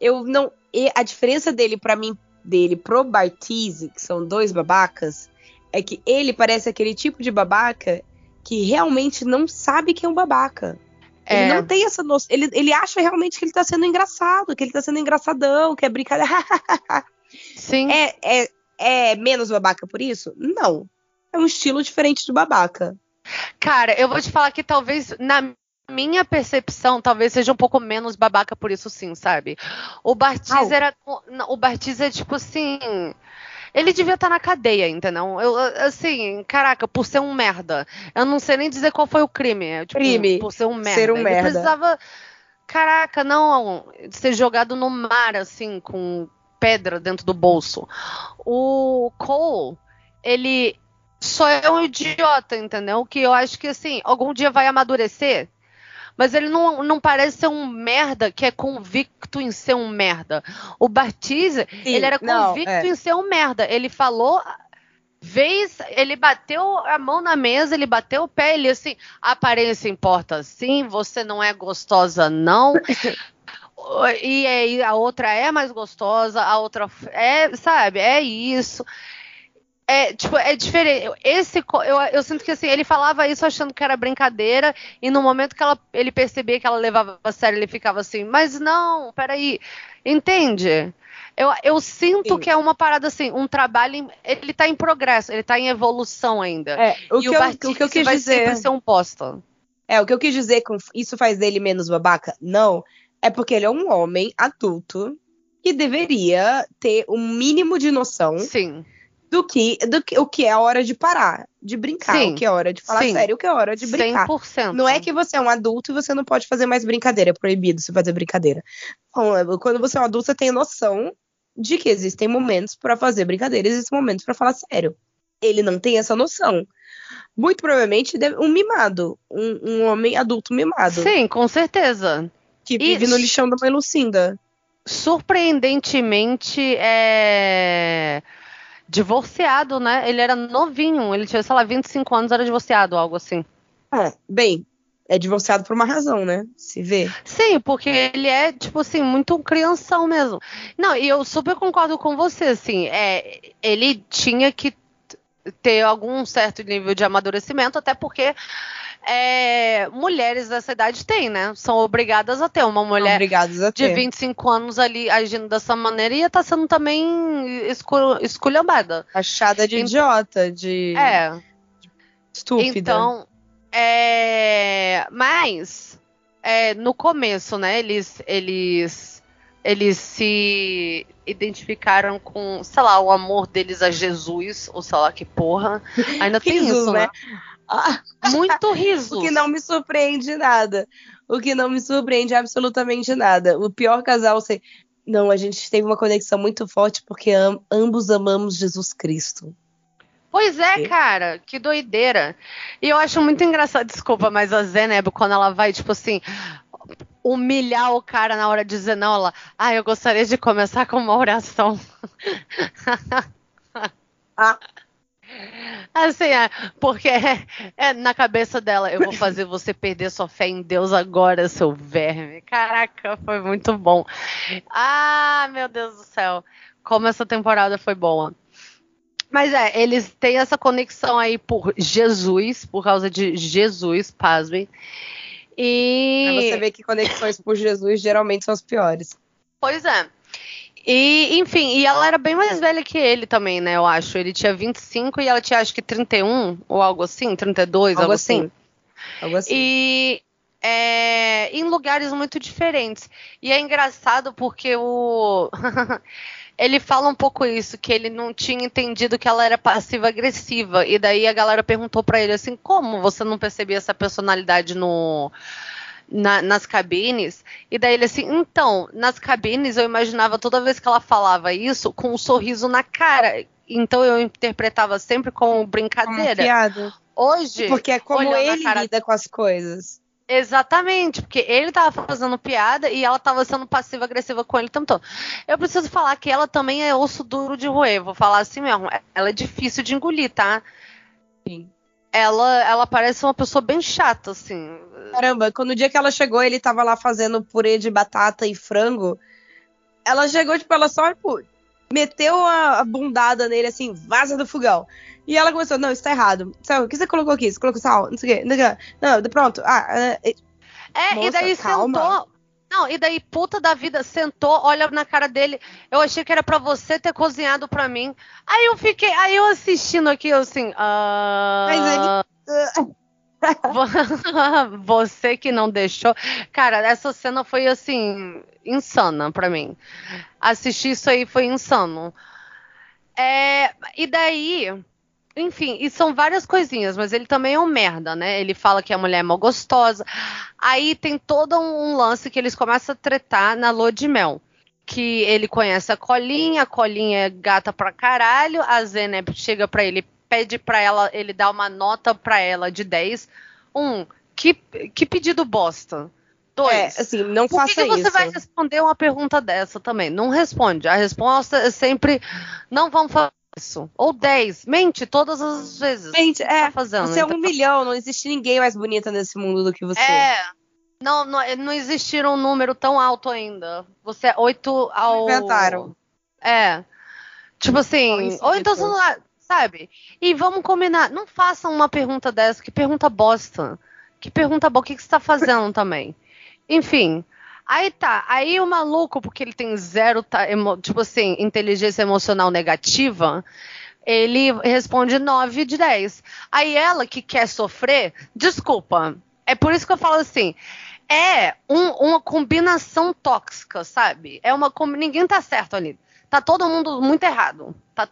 a diferença dele pra mim, dele pro Bartise, que são dois babacas, é que ele parece aquele tipo de babaca que realmente não sabe que é um babaca. Ele não tem essa noção. Ele acha realmente que ele tá sendo engraçado, que ele tá sendo engraçadão, que é brincadeira. Sim. É menos babaca por isso? Não. É um estilo diferente de babaca. Cara, eu vou te falar que talvez, na minha percepção, talvez seja um pouco menos babaca por isso sim, sabe? O Bartise é tipo assim... Ele devia estar na cadeia, entendeu? Assim, caraca, por ser um merda. Eu não sei nem dizer qual foi o crime. Tipo, por ser um merda. Ser um Ele merda. precisava, caraca, não ser jogado no mar, assim, com pedra dentro do bolso. O Cole, ele só é um idiota, entendeu? Que eu acho que, assim, algum dia vai amadurecer. Mas ele não parece ser um merda que é convicto em ser um merda. O Bartise, ele era convicto em ser um merda. Ele falou, ele bateu a mão na mesa, ele bateu o pé, ele assim, a aparência importa sim, você não é gostosa não. E aí a outra é mais gostosa, a outra sabe, é isso. É diferente. Eu sinto que assim, ele falava isso achando que era brincadeira, e no momento que ele percebia que ela levava a sério, ele ficava assim, mas não, peraí, entende? Eu sinto que é uma parada assim, um trabalho, ele tá em progresso, ele tá em evolução ainda. O que eu quis vai dizer sempre ser um bosta. O que eu quis dizer com isso faz dele menos babaca? Não, é porque ele é um homem adulto que deveria ter um mínimo de noção. Sim. Do que o que é a hora de parar, de brincar, sim, o que é hora de falar sério, o que é hora de brincar. 100%. Não é que você é um adulto e você não pode fazer mais brincadeira, é proibido você fazer brincadeira. Não, quando você é um adulto, você tem noção de que existem momentos pra fazer brincadeira, existem momentos pra falar sério. Ele não tem essa noção. Muito provavelmente um mimado, um homem adulto mimado. Sim, com certeza. Que vive no lixão da mãe Lucinda. Surpreendentemente, divorciado, né? Ele era novinho, ele tinha, sei lá, 25 anos, era divorciado, algo assim. Bem, é divorciado por uma razão, né? Se vê. Sim, porque ele é, tipo assim, muito crianção mesmo. Não, e eu super concordo com você, assim, ele tinha que ter algum certo nível de amadurecimento, até porque mulheres dessa idade têm, né? São obrigadas a ter. Uma mulher de 25 anos ali agindo dessa maneira ia estar sendo também esculhambada. Achada de idiota, de estúpida. Então, mas no começo, né? Eles se identificaram com, sei lá, o amor deles a Jesus, ou sei lá que porra. Ainda tem Risos, isso, né? Muito riso. O que não me surpreende nada. O que não me surpreende absolutamente nada. O pior casal ser... Não, a gente teve uma conexão muito forte porque ambos amamos Jesus Cristo. Pois é, cara, que doideira. E eu acho muito engraçado, desculpa, mas a Zeneb, quando ela vai, tipo assim, humilhar o cara na hora de dizer não, ela, eu gostaria de começar com uma oração. Assim, porque na cabeça dela, eu vou fazer você perder sua fé em Deus agora, seu verme. Caraca, foi muito bom. Meu Deus do céu. Como essa temporada foi boa. Mas eles têm essa conexão aí por Jesus, por causa de Jesus, pasmem. Pra você ver que conexões por Jesus geralmente são as piores. Pois é. E, enfim, ela era bem mais velha que ele também, né, eu acho. Ele tinha 25 e ela tinha, acho que 31, ou algo assim, 32, algo assim. Algo assim. E em lugares muito diferentes. E é engraçado porque ele fala um pouco isso, que ele não tinha entendido que ela era passiva-agressiva. E daí a galera perguntou pra ele assim, como você não percebia essa personalidade nas cabines? E daí ele assim, então, nas cabines eu imaginava toda vez que ela falava isso com um sorriso na cara. Então eu interpretava sempre como brincadeira. Como piada. Hoje, porque é como ele cara... lida com as coisas. Exatamente, porque ele tava fazendo piada e ela tava sendo passiva-agressiva com ele o tempo todo. Eu preciso falar que ela também é osso duro de roer, vou falar assim mesmo. Ela é difícil de engolir, tá? Sim. Ela parece uma pessoa bem chata, assim. Caramba, quando o dia que ela chegou, ele tava lá fazendo purê de batata e frango. Ela chegou, tipo, ela só, tipo, meteu a bundada nele, assim, vaza do fogão. E ela começou, não, isso tá errado. O que você colocou aqui? Você colocou sal? Não sei o quê. Não, pronto. Moça, e daí calma. sentou. Não, e daí, puta da vida, sentou, olha na cara dele. Eu achei que era pra você ter cozinhado pra mim. Aí eu assistindo aqui, eu assim. Mas ele. Você que não deixou. Cara, essa cena foi assim, insana pra mim. Assistir isso aí foi insano. E daí. Enfim, e são várias coisinhas, mas ele também é um merda, né? Ele fala que a mulher é mó gostosa. Aí tem todo um lance que eles começam a tretar na lua de mel. Que ele conhece a Colinha é gata pra caralho. A Zeneb chega pra ele, pede pra ela, ele dá uma nota pra ela de 10. Que pedido bosta. 2. Assim, não faça isso. Por que você vai responder uma pergunta dessa também? Não responde. A resposta é sempre, não vamos fazer isso. Ou 10. Mente todas as vezes. Mente, tá fazendo, você é 1 milhão, não existe ninguém mais bonita nesse mundo do que você. Não existiram um número tão alto ainda. Você é 8 ao... Inventaram. Tipo assim, ou então, sabe? E vamos combinar, não façam uma pergunta dessa, que pergunta bosta. Que pergunta boa, o que você tá fazendo também? Enfim... Aí o maluco, porque ele tem zero, tipo assim, inteligência emocional negativa, ele responde 9 de 10. Aí ela que quer sofrer, desculpa, é por isso que eu falo assim, uma combinação tóxica, sabe? Ninguém tá certo ali. Tá todo mundo muito errado.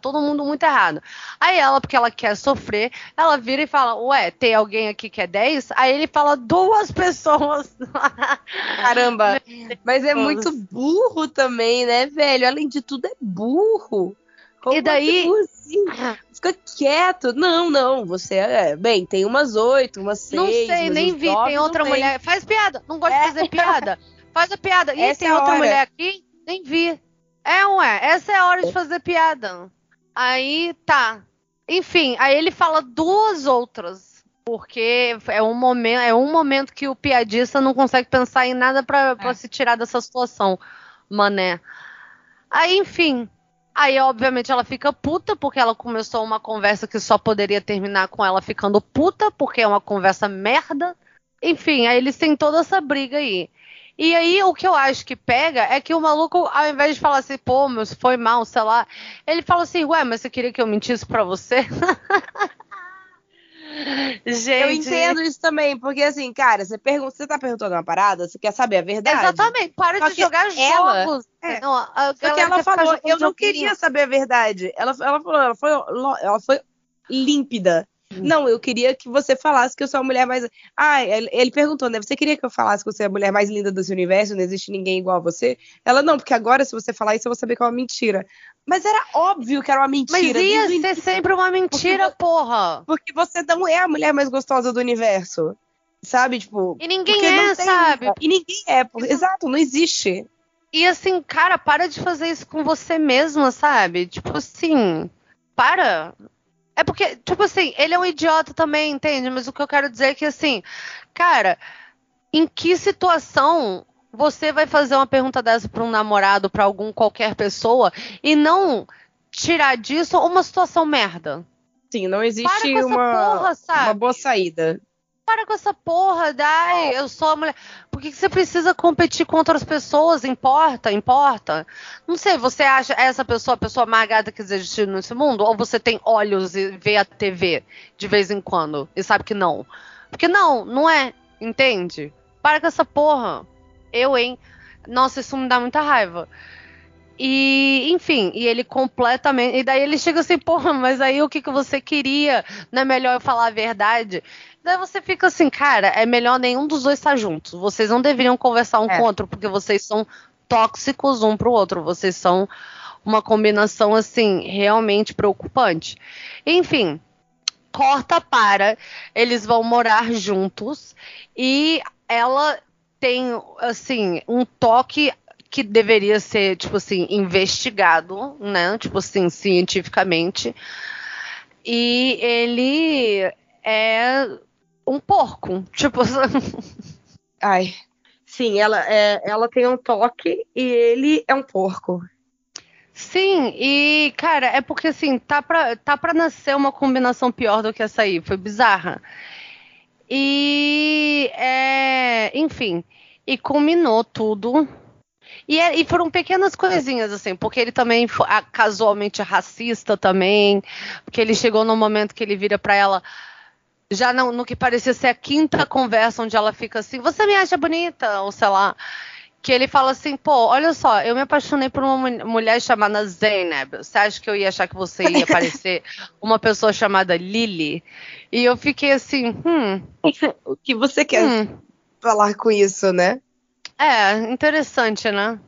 Aí ela, porque ela quer sofrer, ela vira e fala, ué, tem alguém aqui que é 10? Aí ele fala 2 pessoas. Caramba, mas é muito burro também, né, velho? Além de tudo, é burro. Como e daí... assim? Fica quieto. Não, você bem, tem umas 8, umas 6. Não sei, nem vi, tem outra mulher. Faz piada, não gosto de fazer piada. Faz a piada. E tem outra mulher aqui? Nem vi. Essa é a hora de fazer piada. Aí tá. Enfim, aí ele fala 2 outras. Porque é um momento que o piadista não consegue pensar em nada pra se tirar dessa situação, mané. Aí, enfim. Aí, obviamente, ela fica puta, porque ela começou uma conversa que só poderia terminar com ela ficando puta, porque é uma conversa merda. Enfim, aí eles têm toda essa briga aí. E aí, o que eu acho que pega é que o maluco, ao invés de falar assim, pô, meu, foi mal, sei lá, ele fala assim, ué, mas você queria que eu mentisse pra você? Gente, Eu entendo isso também, porque assim, cara, você tá perguntando uma parada, você quer saber a verdade? exatamente, para Só de que jogar ela- jogos. é. Não, a Só que galera ela quer ficar falou, jogando eu não joguinho. queria saber a verdade. Ela falou, ela foi límpida. Não, eu queria que você falasse que eu sou a mulher mais... Ah, ele perguntou, né? Você queria que eu falasse que você é a mulher mais linda desse universo, não existe ninguém igual a você? Ela, não, porque agora se você falar isso, eu vou saber que é uma mentira. Mas era óbvio que era uma mentira. Mas desde ia o ser início, sempre uma mentira, porra. porque você não é a mulher mais gostosa do universo. Sabe, tipo... E ninguém porque não é, tem, sabe? E ninguém é. Exato, não existe. E assim, cara, para de fazer isso com você mesma, sabe? Tipo assim, para. É porque, tipo assim, ele é um idiota também, entende? Mas o que eu quero dizer é que, assim, cara, em que situação você vai fazer uma pergunta dessa pra um namorado, pra qualquer pessoa, e não tirar disso uma situação merda? Sim, não Para existe com essa porra, sabe? uma boa saída. Para com essa porra, dai, eu sou a mulher. Por que você precisa competir com outras pessoas? Importa? Não sei, você acha essa pessoa a pessoa mais gata que existe nesse mundo? Ou você tem olhos e vê a TV de vez em quando e sabe que não? Porque não é, entende? Para com essa porra. Hein? Nossa, isso me dá muita raiva. E, enfim, e ele completamente... E daí ele chega assim, porra, mas aí o que você queria? Não é melhor eu falar a verdade? Daí você fica assim, cara, é melhor nenhum dos dois estar juntos. Vocês não deveriam conversar um com o outro, porque vocês são tóxicos um pro outro. Vocês são uma combinação, assim, realmente preocupante. Enfim, corta para... Eles vão morar juntos e ela tem, assim, um toque... que deveria ser, tipo assim, investigado, né? Tipo assim, cientificamente. E ele é um porco. Tipo Ai. Sim, ela tem um toque e ele é um porco. Sim, e, cara, é porque, assim, tá pra nascer uma combinação pior do que essa aí. Foi bizarra. E, enfim, e culminou tudo... E foram pequenas coisinhas, assim, porque ele também foi casualmente racista também, porque ele chegou no momento que ele vira pra ela, já no que parecia ser a quinta conversa, onde ela fica assim, você me acha bonita? Ou sei lá, que ele fala assim, pô, olha só, eu me apaixonei por uma mulher chamada Zeynep, você acha que eu ia achar que você ia parecer uma pessoa chamada Lily? E eu fiquei assim, O que você quer falar com isso, né? Interessante, né?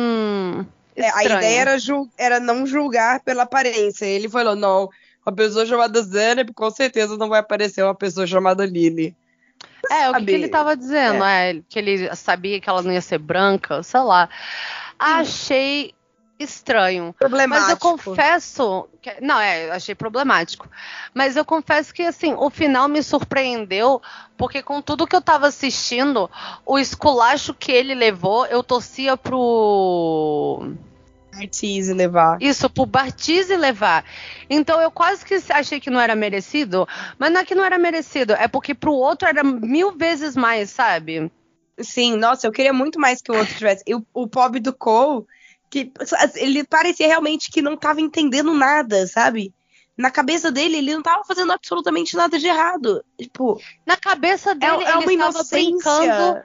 A ideia era não julgar pela aparência. Ele falou, não, uma pessoa chamada Zeynep com certeza não vai aparecer uma pessoa chamada Lily. O que ele tava dizendo? Que ele sabia que ela não ia ser branca, sei lá. Achei estranho. Problemático. Mas eu confesso... achei problemático. Mas eu confesso que, assim, o final me surpreendeu, porque com tudo que eu tava assistindo, o esculacho que ele levou, eu torcia pro... Bartize levar. Isso, pro Bartize levar. Então eu quase que achei que não era merecido, mas não é que não era merecido, é porque pro outro era 1000 vezes mais, sabe? Sim, nossa, eu queria muito mais que o outro tivesse. E o pobre do Cole, que ele parecia realmente que não tava entendendo nada, sabe? Na cabeça dele, ele não tava fazendo absolutamente nada de errado. Tipo, na cabeça dele, ele estava brincando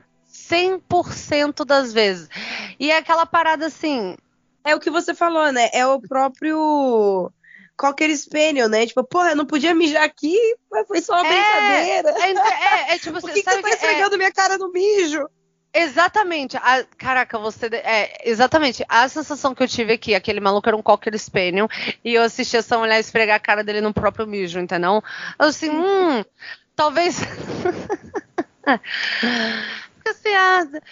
100% das vezes. E é aquela parada assim... É o que você falou, né? É o próprio Cocker Spaniel, né? Tipo, porra, eu não podia mijar aqui, mas foi só uma brincadeira. Tipo assim, por que você tá esfregando minha cara no mijo? Exatamente. Caraca, exatamente. A sensação que eu tive aqui, aquele maluco era um Cocker Spaniel, e eu assisti essa mulher esfregar a cara dele no próprio mijo, entendeu? Eu assim, talvez... assim,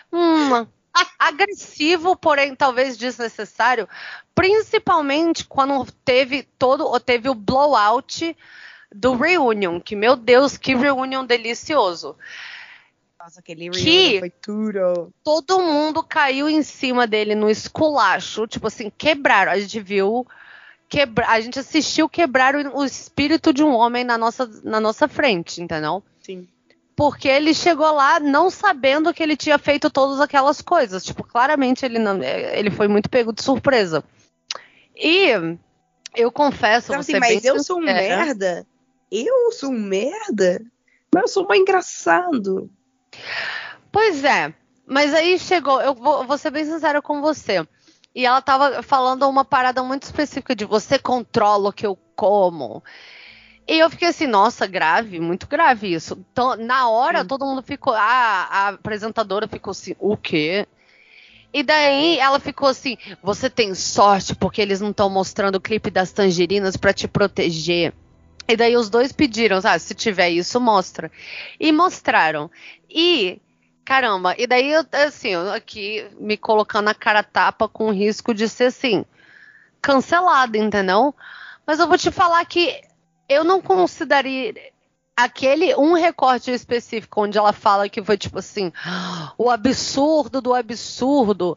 agressivo, porém talvez desnecessário, principalmente quando teve o blowout do Reunion, que, meu Deus, que Reunion delicioso. Nossa, aquele Reunion foi tudo. Todo mundo caiu em cima dele no esculacho, tipo assim, quebraram, a gente viu, a gente assistiu quebrar o espírito de um homem na nossa frente, entendeu? Sim. Porque ele chegou lá não sabendo que ele tinha feito todas aquelas coisas. Tipo, claramente ele foi muito pego de surpresa. E eu confesso, mas eu sou um merda? eu sou um merda, mas eu sou mais engraçado. Pois é, mas aí chegou, eu vou ser bem sincera com você. E ela tava falando uma parada muito específica de você controla o que eu como. E eu fiquei assim, nossa, grave, muito grave isso. Então, na hora, todo mundo ficou, a apresentadora ficou assim, o quê? E daí ela ficou assim, você tem sorte porque eles não estão mostrando o clipe das tangerinas pra te proteger. E daí os dois pediram, se tiver isso, mostra. E mostraram. E... caramba, e daí eu aqui me colocando a cara a tapa com o risco de ser assim, cancelada, entendeu? Mas eu vou te falar que eu não consideraria aquele um recorte específico onde ela fala que foi tipo assim, o absurdo do absurdo.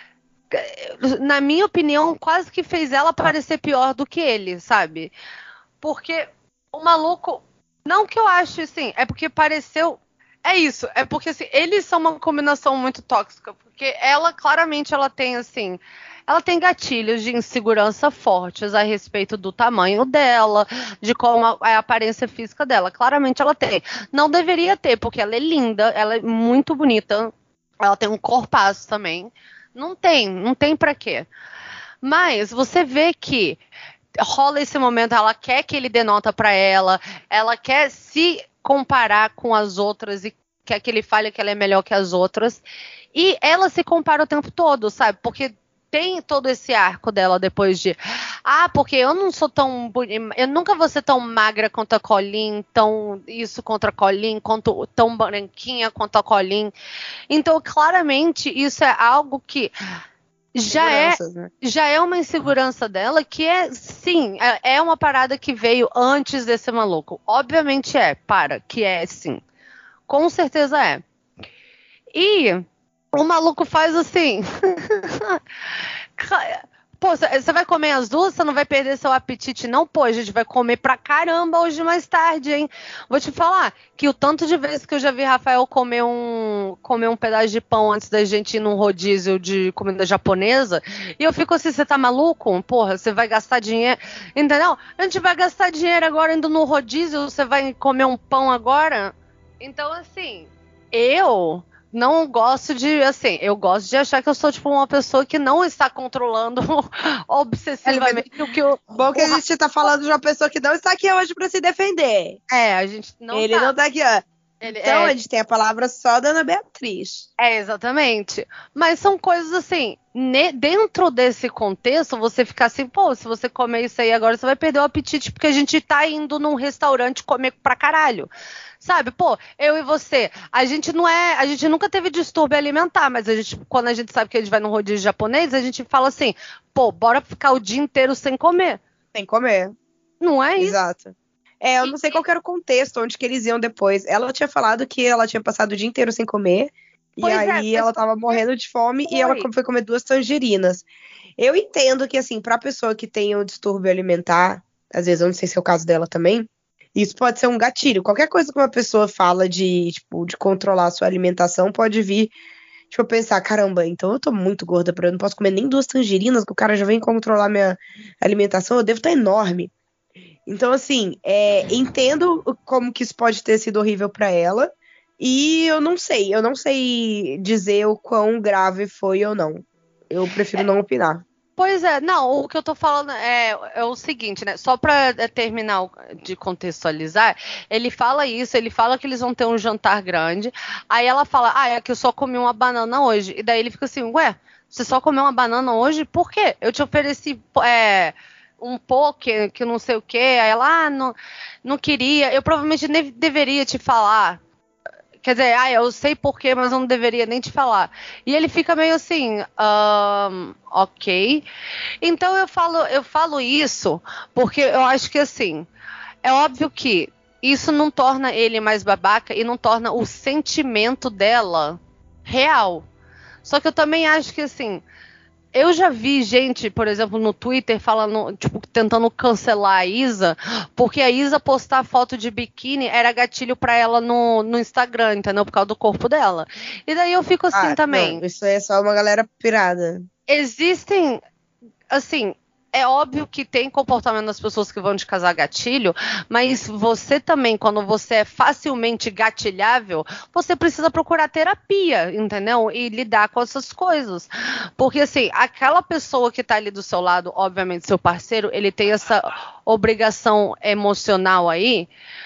Na minha opinião, quase que fez ela parecer pior do que ele, sabe? Porque o maluco, não que eu ache assim, é porque pareceu. É isso, é porque assim, eles são uma combinação muito tóxica, porque ela, claramente, ela tem assim, ela tem gatilhos de insegurança fortes a respeito do tamanho dela, de como é a aparência física dela, claramente ela tem. Não deveria ter, porque ela é linda, ela é muito bonita, ela tem um corpaço também, não tem pra quê. Mas você vê que rola esse momento, ela quer que ele dê nota pra ela quer se comparar com as outras e quer que ele fale que ela é melhor que as outras. E ela se compara o tempo todo, sabe? Porque tem todo esse arco dela depois de... porque eu não sou tão bonita, eu nunca vou ser tão magra quanto a Colleen, tão isso contra a Colleen, tão branquinha quanto a Colleen. Então, claramente, isso é algo que... já é uma insegurança dela que sim, é uma parada que veio antes desse maluco. Obviamente que é sim. Com certeza é. E o maluco faz assim... Pô, você vai comer as duas? Você não vai perder seu apetite, não? Pô, a gente vai comer pra caramba hoje mais tarde, hein? Vou te falar que o tanto de vezes que eu já vi Rafael comer um pedaço de pão antes da gente ir num rodízio de comida japonesa, e eu fico assim, você tá maluco? Porra, você vai gastar dinheiro, entendeu? A gente vai gastar dinheiro agora indo no rodízio, você vai comer um pão agora? Então, assim, eu... não gosto de, assim, eu gosto de achar que eu sou, tipo, uma pessoa que não está controlando obsessivamente o que eu... Bom que a gente tá falando de uma pessoa que não está aqui hoje pra se defender. A gente não Ele não tá aqui, ó. Então, a gente tem a palavra só da Ana Beatriz. Exatamente. Mas são coisas assim, dentro desse contexto, você fica assim, pô, se você comer isso aí agora, você vai perder o apetite, porque a gente tá indo num restaurante comer pra caralho. Sabe, pô, eu e você, a gente nunca teve distúrbio alimentar, mas quando a gente sabe que a gente vai num rodízio japonês, a gente fala assim, pô, bora ficar o dia inteiro sem comer. Sem comer. Não é isso? Exato. Eu não sei qual era o contexto, onde que eles iam depois. Ela tinha falado que ela tinha passado o dia inteiro sem comer, pois e aí ela tava morrendo de fome, e ela foi comer 2 tangerinas. Eu entendo que, assim, pra pessoa que tem um distúrbio alimentar, às vezes eu não sei se é o caso dela também, isso pode ser um gatilho. Qualquer coisa que uma pessoa fala de controlar a sua alimentação pode vir, tipo, pensar, caramba, então eu tô muito gorda, eu não posso comer nem 2 tangerinas, que o cara já vem controlar minha alimentação, eu devo estar enorme. Então, assim, entendo como que isso pode ter sido horrível pra ela, e eu não sei dizer o quão grave foi ou não. Eu prefiro não opinar. Pois é, não, o que eu tô falando é o seguinte, né? Só pra terminar de contextualizar, ele fala que eles vão ter um jantar grande, aí ela fala, é que eu só comi uma banana hoje, e daí ele fica assim, ué, você só comeu uma banana hoje? Por quê? Eu te ofereci um poke, que não sei o quê, aí ela, não queria, eu provavelmente nem deveria te falar. Quer dizer, eu sei porquê, mas eu não deveria nem te falar. E ele fica meio assim, ok. Então eu falo isso porque eu acho que, assim, é óbvio que isso não torna ele mais babaca e não torna o sentimento dela real. Só que eu também acho que, assim, eu já vi gente, por exemplo, no Twitter falando, tipo, tentando cancelar a Isa, porque a Isa postar foto de biquíni era gatilho pra ela no Instagram, entendeu? Por causa do corpo dela. E daí eu fico assim também. Não, isso é só uma galera pirada. Existem, assim, é óbvio que tem comportamento das pessoas que vão te causar gatilho, mas você também, quando você é facilmente gatilhável, você precisa procurar terapia, entendeu? E lidar com essas coisas. Porque, assim, aquela pessoa que tá ali do seu lado, obviamente, seu parceiro, ele tem essa obrigação emocional aí,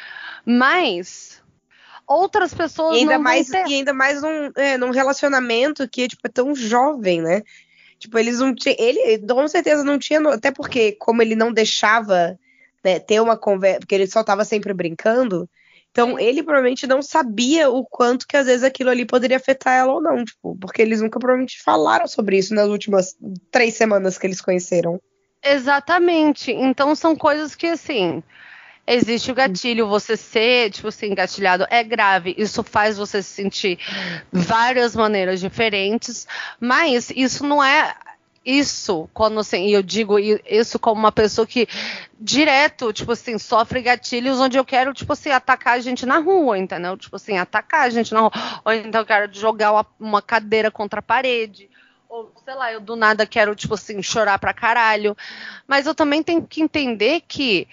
mas outras pessoas não vão ter. E ainda mais num relacionamento que tipo, é tão jovem, né? Tipo, eles não tinham. Ele, com certeza, não tinha. Até porque, como ele não deixava, né, ter uma conversa, porque ele só tava sempre brincando, então ele provavelmente não sabia o quanto que às vezes aquilo ali poderia afetar ela ou não. Tipo, porque eles nunca provavelmente falaram sobre isso nas últimas 3 semanas que eles conheceram. Exatamente. Então são coisas que, assim. Existe o gatilho, você ser, tipo assim, engatilhado é grave. Isso faz você se sentir várias maneiras diferentes, mas isso não é isso, quando assim, eu digo isso como uma pessoa que direto, tipo assim, sofre gatilhos onde eu quero, tipo assim, atacar a gente na rua, entendeu? Tipo assim, atacar a gente na rua. Ou então eu quero jogar uma cadeira contra a parede. Ou, sei lá, eu do nada quero, tipo assim, chorar pra caralho. Mas eu também tenho que entender que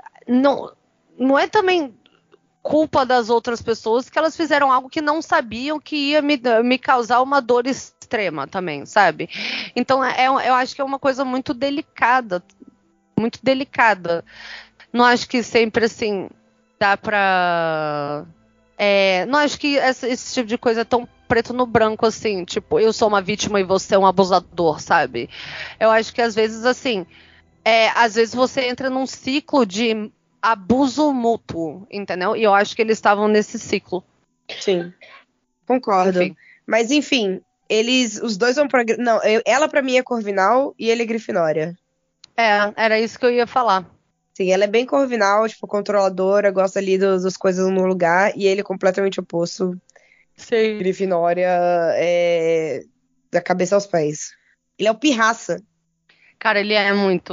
não é também culpa das outras pessoas que elas fizeram algo que não sabiam que ia me causar uma dor extrema também, sabe? Então eu acho que é uma coisa muito delicada. Muito delicada. Não acho que sempre assim dá pra. Não acho que esse tipo de coisa é tão preto no branco assim, tipo, eu sou uma vítima e você é um abusador, sabe? Eu acho que às vezes assim. Às vezes você entra num ciclo de abuso mútuo, entendeu? E eu acho que eles estavam nesse ciclo. Sim, concordo. Enfim. Mas enfim, os dois vão pra... Não, ela pra mim é Corvinal e ele é Grifinória. Era isso que eu ia falar. Sim, ela é bem Corvinal, tipo, controladora, gosta ali das coisas no lugar, e ele é completamente oposto. Sim. Grifinória da cabeça aos pés. Ele é o pirraça. Cara, ele é muito.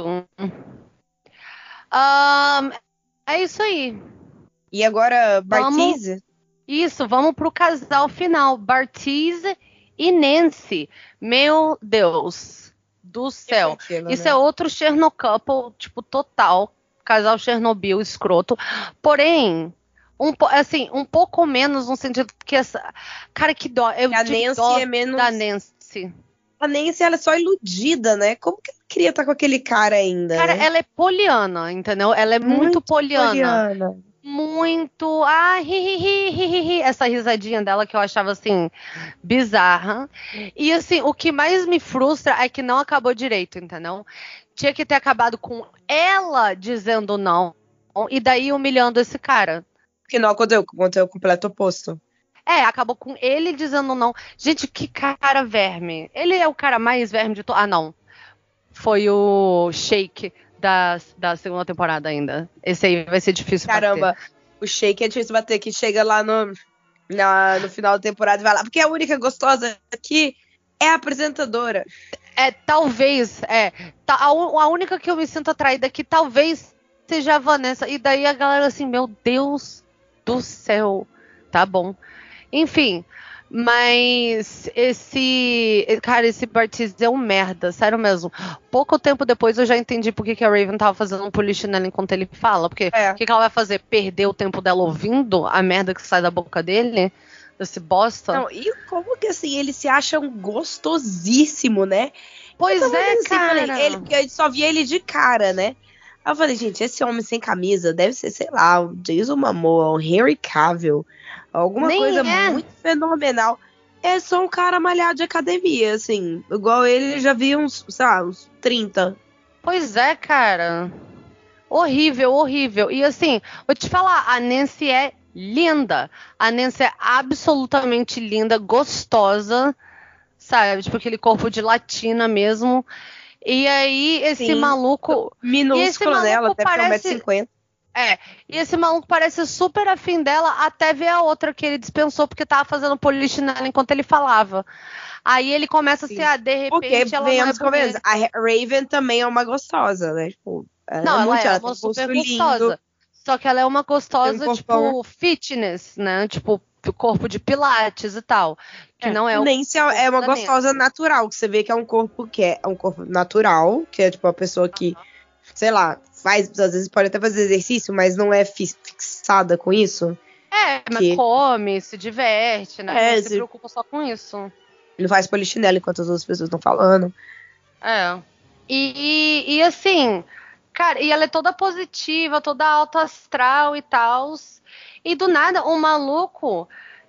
É isso aí. E agora, Bartise? Isso, vamos pro casal final. Bartise e Nancy. Meu Deus do céu. Isso é outro Chernobyl, tipo, total. Casal Chernobyl escroto. Porém, um pouco menos no sentido que essa. Cara, que dó. Eu a tive Nancy dó é menos. da Nancy. A Nancy, ela é só iludida, né? Como que ela queria estar com aquele cara ainda? Cara, né? ela é poliana, entendeu? Ela é muito poliana. Muito. Essa risadinha dela que eu achava, assim, bizarra. E, assim, o que mais me frustra é que não acabou direito, entendeu? Tinha que ter acabado com ela dizendo não e daí humilhando esse cara. Que não aconteceu o completo oposto. Acabou com ele dizendo não. Gente, que cara verme. Ele é o cara mais verme de todos. Ah, não. Foi o Shake da segunda temporada ainda. Esse aí vai ser difícil Caramba, bater. O Shake é difícil bater, que chega lá no final da temporada e vai lá. Porque a única gostosa aqui é a apresentadora. Talvez. A única que eu me sinto atraída aqui talvez seja a Vanessa. E daí a galera assim, meu Deus do céu. Tá bom. Enfim, mas esse Bartise é um merda, sério mesmo. Pouco tempo depois eu já entendi por que a Raven tava fazendo um polichinelo enquanto ele fala, porque o que ela vai fazer? Perder o tempo dela ouvindo a merda que sai da boca dele? Desse bosta? Não, e como que assim, eles se acham gostosíssimo, né? Pois assim, cara. Porque a gente só via ele de cara, né? Aí eu falei, gente, esse homem sem camisa deve ser, sei lá, o Jason Momoa, o Henry Cavill, alguma coisa muito fenomenal. É só um cara malhado de academia, assim. Igual ele, já vi uns 30. Pois é, cara. Horrível, horrível. E assim, vou te falar, a Nancy é linda. A Nancy é absolutamente linda, gostosa, sabe? Tipo aquele corpo de latina mesmo. E aí, esse maluco... Minúsculo dela, até parece... 1,50 m. E esse maluco parece super afim dela, até ver a outra que ele dispensou porque tava fazendo polichinelo enquanto ele falava. Aí ele começa assim, de repente porque, ela não é bonita. A Raven também é uma gostosa, né? Tipo, ela é uma super gostosa. Só que ela é uma gostosa, tipo, fitness, né? Tipo, corpo de pilates e tal. Que não é o Nancy é uma gostosa natural, que você vê que é um corpo natural, que é tipo uma pessoa que, sei lá, às vezes pode até fazer exercício, mas não é fixada com isso. Mas come, se diverte, né? Não se preocupa só com isso. Não faz polichinelo enquanto as outras pessoas estão falando. E assim, cara, e ela é toda positiva, toda alta astral e tal. E do nada, o maluco...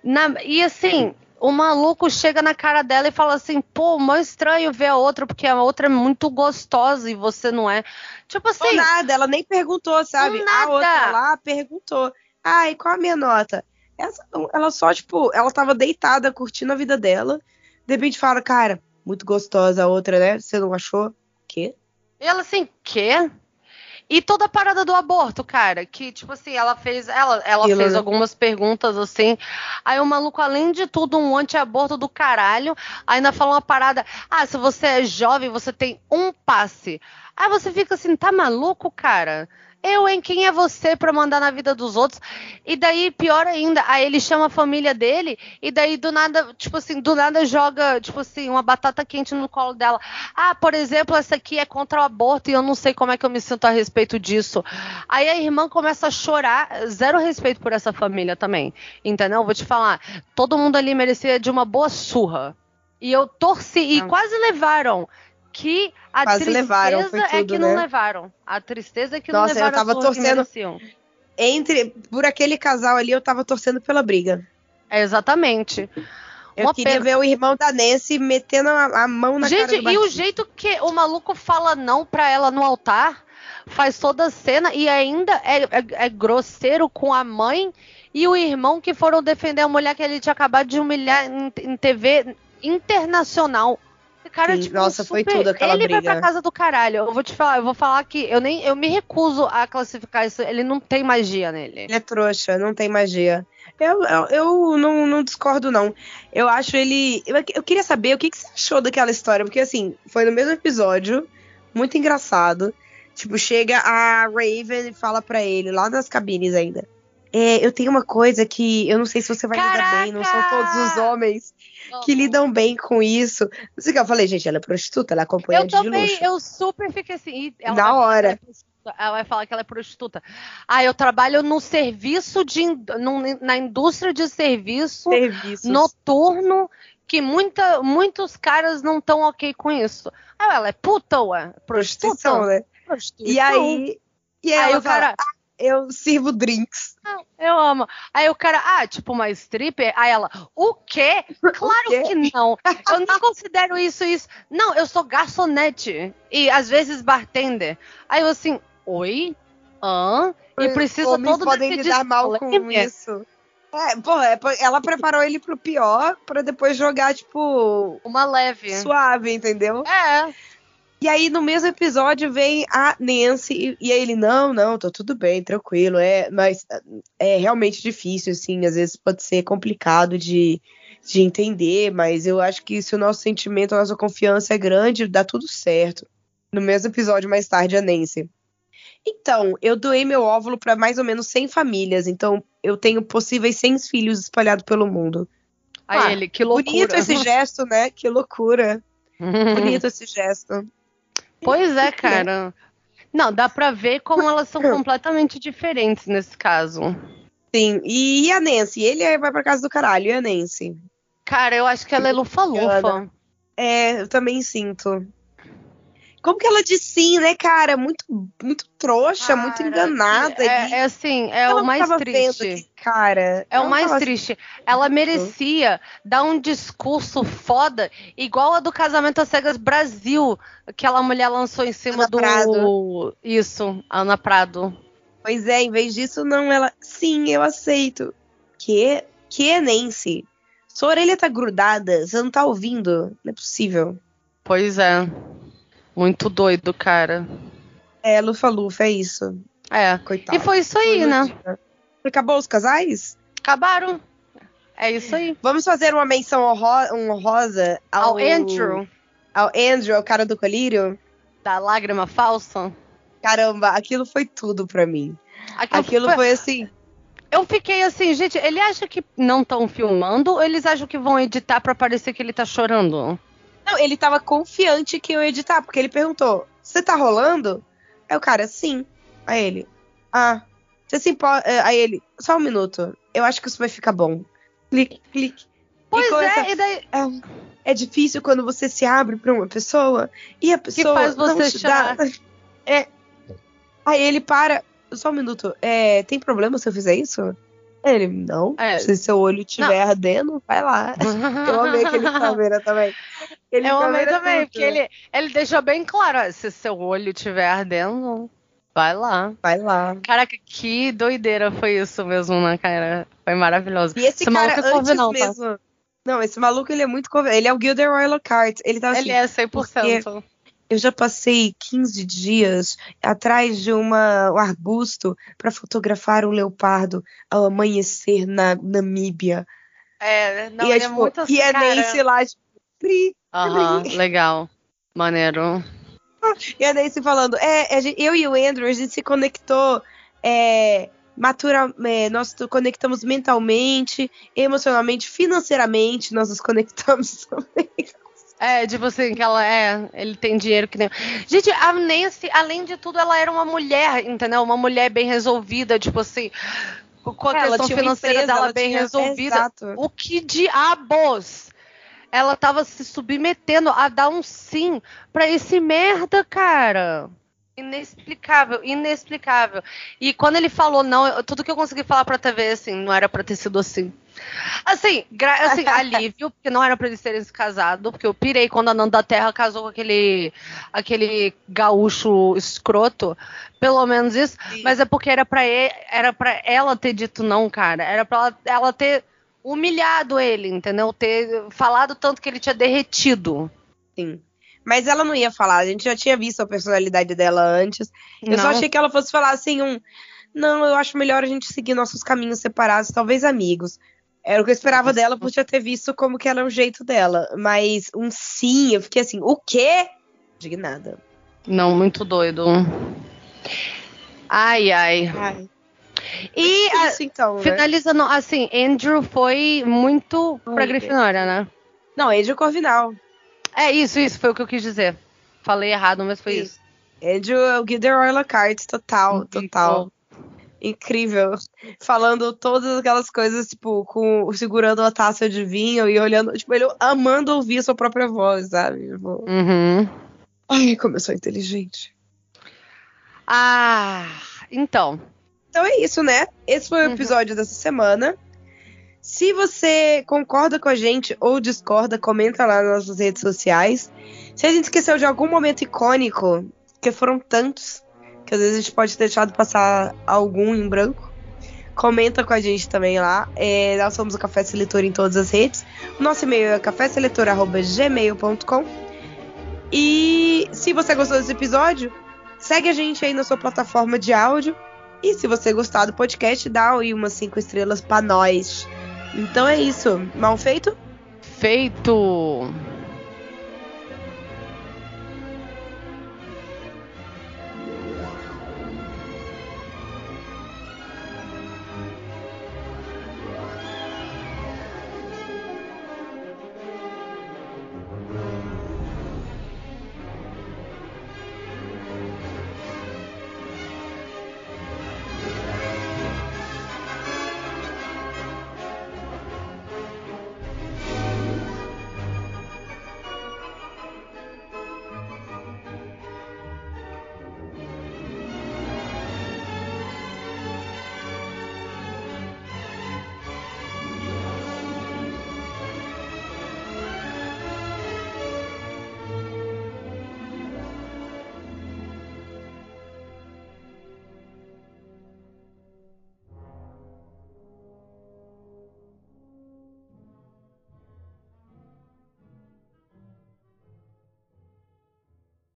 o maluco chega na cara dela e fala assim, pô, mó estranho ver a outra, porque a outra é muito gostosa e você não é. Tipo assim... Do nada, ela nem perguntou, sabe? A outra lá perguntou. E qual a minha nota? Ela só, tipo, ela tava deitada, curtindo a vida dela. De repente fala, cara, muito gostosa a outra, né? Você não achou? Quê? E ela assim, quê? E toda a parada do aborto, cara, que, tipo assim, ela fez algumas perguntas, assim, aí o maluco, além de tudo, um anti-aborto do caralho, ainda fala uma parada, se você é jovem, você tem um passe. Aí você fica assim, tá maluco, cara? Quem é você pra mandar na vida dos outros? E daí, pior ainda, aí ele chama a família dele, e daí do nada, tipo assim, joga, tipo assim, uma batata quente no colo dela. Por exemplo, essa aqui é contra o aborto, e eu não sei como é que eu me sinto a respeito disso. Aí a irmã começa a chorar, zero respeito por essa família também, entendeu? Vou te falar, todo mundo ali merecia de uma boa surra. E eu torci, e quase levaram. Que a quase tristeza levaram, foi tudo, é que né? não levaram. A tristeza é que não levaram. Nossa, eu tava torcendo. Por aquele casal ali, eu tava torcendo pela briga. Exatamente. Eu queria ver o irmão da Nancy metendo a mão na cara do Batista. E o jeito que o maluco fala não pra ela no altar, faz toda a cena, e ainda é grosseiro com a mãe e o irmão que foram defender a mulher que ele tinha acabado de humilhar em TV internacional. Cara, sim, tipo, nossa, foi tudo aquela briga. Ele vai pra casa do caralho. Eu vou falar que eu me recuso a classificar isso. Ele não tem magia nele. Ele é trouxa, não tem magia. Eu não discordo, não. Eu acho ele... Eu queria saber o que você achou daquela história. Porque, assim, foi no mesmo episódio. Muito engraçado. Tipo, chega a Raven e fala pra ele, lá nas cabines ainda. Eu tenho uma coisa que eu não sei se você vai lidar bem. Não são todos os homens que lidam bem com isso. Não sei o que eu falei, gente, ela é prostituta, ela é acompanhante de luxo. Eu super fiquei assim. Na hora. Ela vai falar que ela é prostituta. Eu trabalho no serviço na indústria de serviços noturno, que muitos caras não estão ok com isso. Ela é puta, ué? Prostituição, né? Prostituição. E aí ela fala, eu sirvo drinks. Eu amo. Aí o cara, tipo uma stripper? Aí ela, o quê? Claro que não. Eu nem considero isso. Não, eu sou garçonete. E às vezes bartender. Aí eu assim, oi? E precisa homens todo podem lidar mal com isso. Ela preparou ele pro pior pra depois jogar, tipo... uma leve. Suave, entendeu? E aí, no mesmo episódio, vem a Nancy, e aí ele, não, tá tudo bem, tranquilo, mas é realmente difícil, assim, às vezes pode ser complicado de entender, mas eu acho que se o nosso sentimento, a nossa confiança é grande, dá tudo certo. No mesmo episódio, mais tarde, a Nancy. Então, eu doei meu óvulo para mais ou menos 100 famílias, então eu tenho possíveis 100 filhos espalhados pelo mundo. Aí ele, que loucura. Bonito esse gesto, né? Que loucura. Bonito esse gesto. Pois é, cara. Não, dá pra ver como elas são completamente diferentes nesse caso. Sim, e a Nancy? Ele vai pra casa do caralho, e a Nancy? Cara, eu acho que ela é lufa-lufa. Eu também sinto. Como que ela diz sim, né, cara? Muito trouxa, cara, muito enganada. É o mais triste. Cara, é o mais triste. Ela merecia dar um discurso foda, igual a do Casamento às Cegas Brasil, que aquela mulher lançou em cima do... Prado. Isso, Ana Prado. Pois é, em vez disso, não, ela... Sim, eu aceito. Que Nancy? Sua orelha tá grudada, você não tá ouvindo? Não é possível. Pois é. Muito doido, cara. Lufa-lufa, é isso. Coitado. E foi isso aí, né? Acabou os casais? Acabaram. É isso aí. Vamos fazer uma menção honrosa ao Andrew. Ao Andrew, o cara do colírio? Da lágrima falsa? Caramba, aquilo foi tudo pra mim. Aquilo foi assim... Eu fiquei assim, gente, ele acha que não estão filmando ou eles acham que vão editar pra parecer que ele tá chorando? Não, ele tava confiante que eu ia editar, porque ele perguntou, você tá rolando? Aí o cara, sim. Aí ele, você se importa... Aí ele, só um minuto, eu acho que isso vai ficar bom. Clique, clique. Pois e daí... É difícil quando você se abre pra uma pessoa e a pessoa que faz você não te chorar. dá... Aí ele para, só um minuto, tem problema se eu fizer isso? Ele, não, se seu olho estiver ardendo, vai lá. Eu amei aquele câmera também. Eu amei também, porque ele deixou bem claro, ó, se seu olho estiver ardendo, vai lá. Vai lá. Caraca, que doideira foi isso mesmo, né, cara? Foi maravilhoso. E esse cara, antes mesmo... Não, esse maluco, ele é muito... Ele é o Gilderoy Lockhart. Ele tá assim... Ele é 100%. Eu já passei 15 dias atrás de um arbusto para fotografar um leopardo ao amanhecer na Namíbia. Não, ele é muito assim, e a Nancy lá, tipo... legal. Maneiro. E a Nancy falando, eu e o Andrew, a gente se conectou... nós nos conectamos mentalmente, emocionalmente, financeiramente, nós nos conectamos também. Tipo assim, que ele tem dinheiro que nem... Gente, a Nancy, além de tudo, ela era uma mulher, entendeu? Uma mulher bem resolvida, tipo assim, com a questão financeira dela bem resolvida. Exato. O que diabos? Ela tava se submetendo a dar um sim pra esse merda, cara. Inexplicável. E quando ele falou não, tudo que eu consegui falar pra TV, assim, não era pra ter sido assim. Assim, alívio, porque não era pra eles terem se casado, porque eu pirei quando a Nanda da Terra casou com aquele gaúcho escroto, pelo menos isso. Sim. Mas é porque era pra ela ter dito não, cara. Era pra ela ter humilhado ele, entendeu? Ter falado tanto que ele tinha derretido. Sim. Mas ela não ia falar, a gente já tinha visto a personalidade dela antes. Eu só achei que ela fosse falar assim, não, eu acho melhor a gente seguir nossos caminhos separados, talvez amigos. Era o que eu esperava dela, por já ter visto como que era o jeito dela. Mas um sim, eu fiquei assim, o quê? Indignada. Não, muito doido. Ai. E isso, então, finalizando, assim, Andrew foi muito pra Grifinória, né? Não, Andrew Corvinal. Isso foi o que eu quis dizer. Falei errado, mas foi isso. Andrew é o Gilderoy Lockhart, total. Incrível. Falando todas aquelas coisas, tipo, segurando a taça de vinho e olhando, tipo, ele amando ouvir a sua própria voz, sabe? Tipo... Ai, como eu sou inteligente. Então. Então é isso, né? Esse foi o episódio dessa semana. Se você concorda com a gente ou discorda, comenta lá nas nossas redes sociais. Se a gente esqueceu de algum momento icônico, porque foram tantos, que às vezes a gente pode ter deixado passar algum em branco, comenta com a gente também lá. Nós somos o Café Seletor em todas as redes. O nosso e-mail é caféseletor@gmail.com. E se você gostou desse episódio, segue a gente aí na sua plataforma de áudio. E se você gostar do podcast, dá aí umas 5 estrelas pra nós. Então é isso. Mal feito? Feito!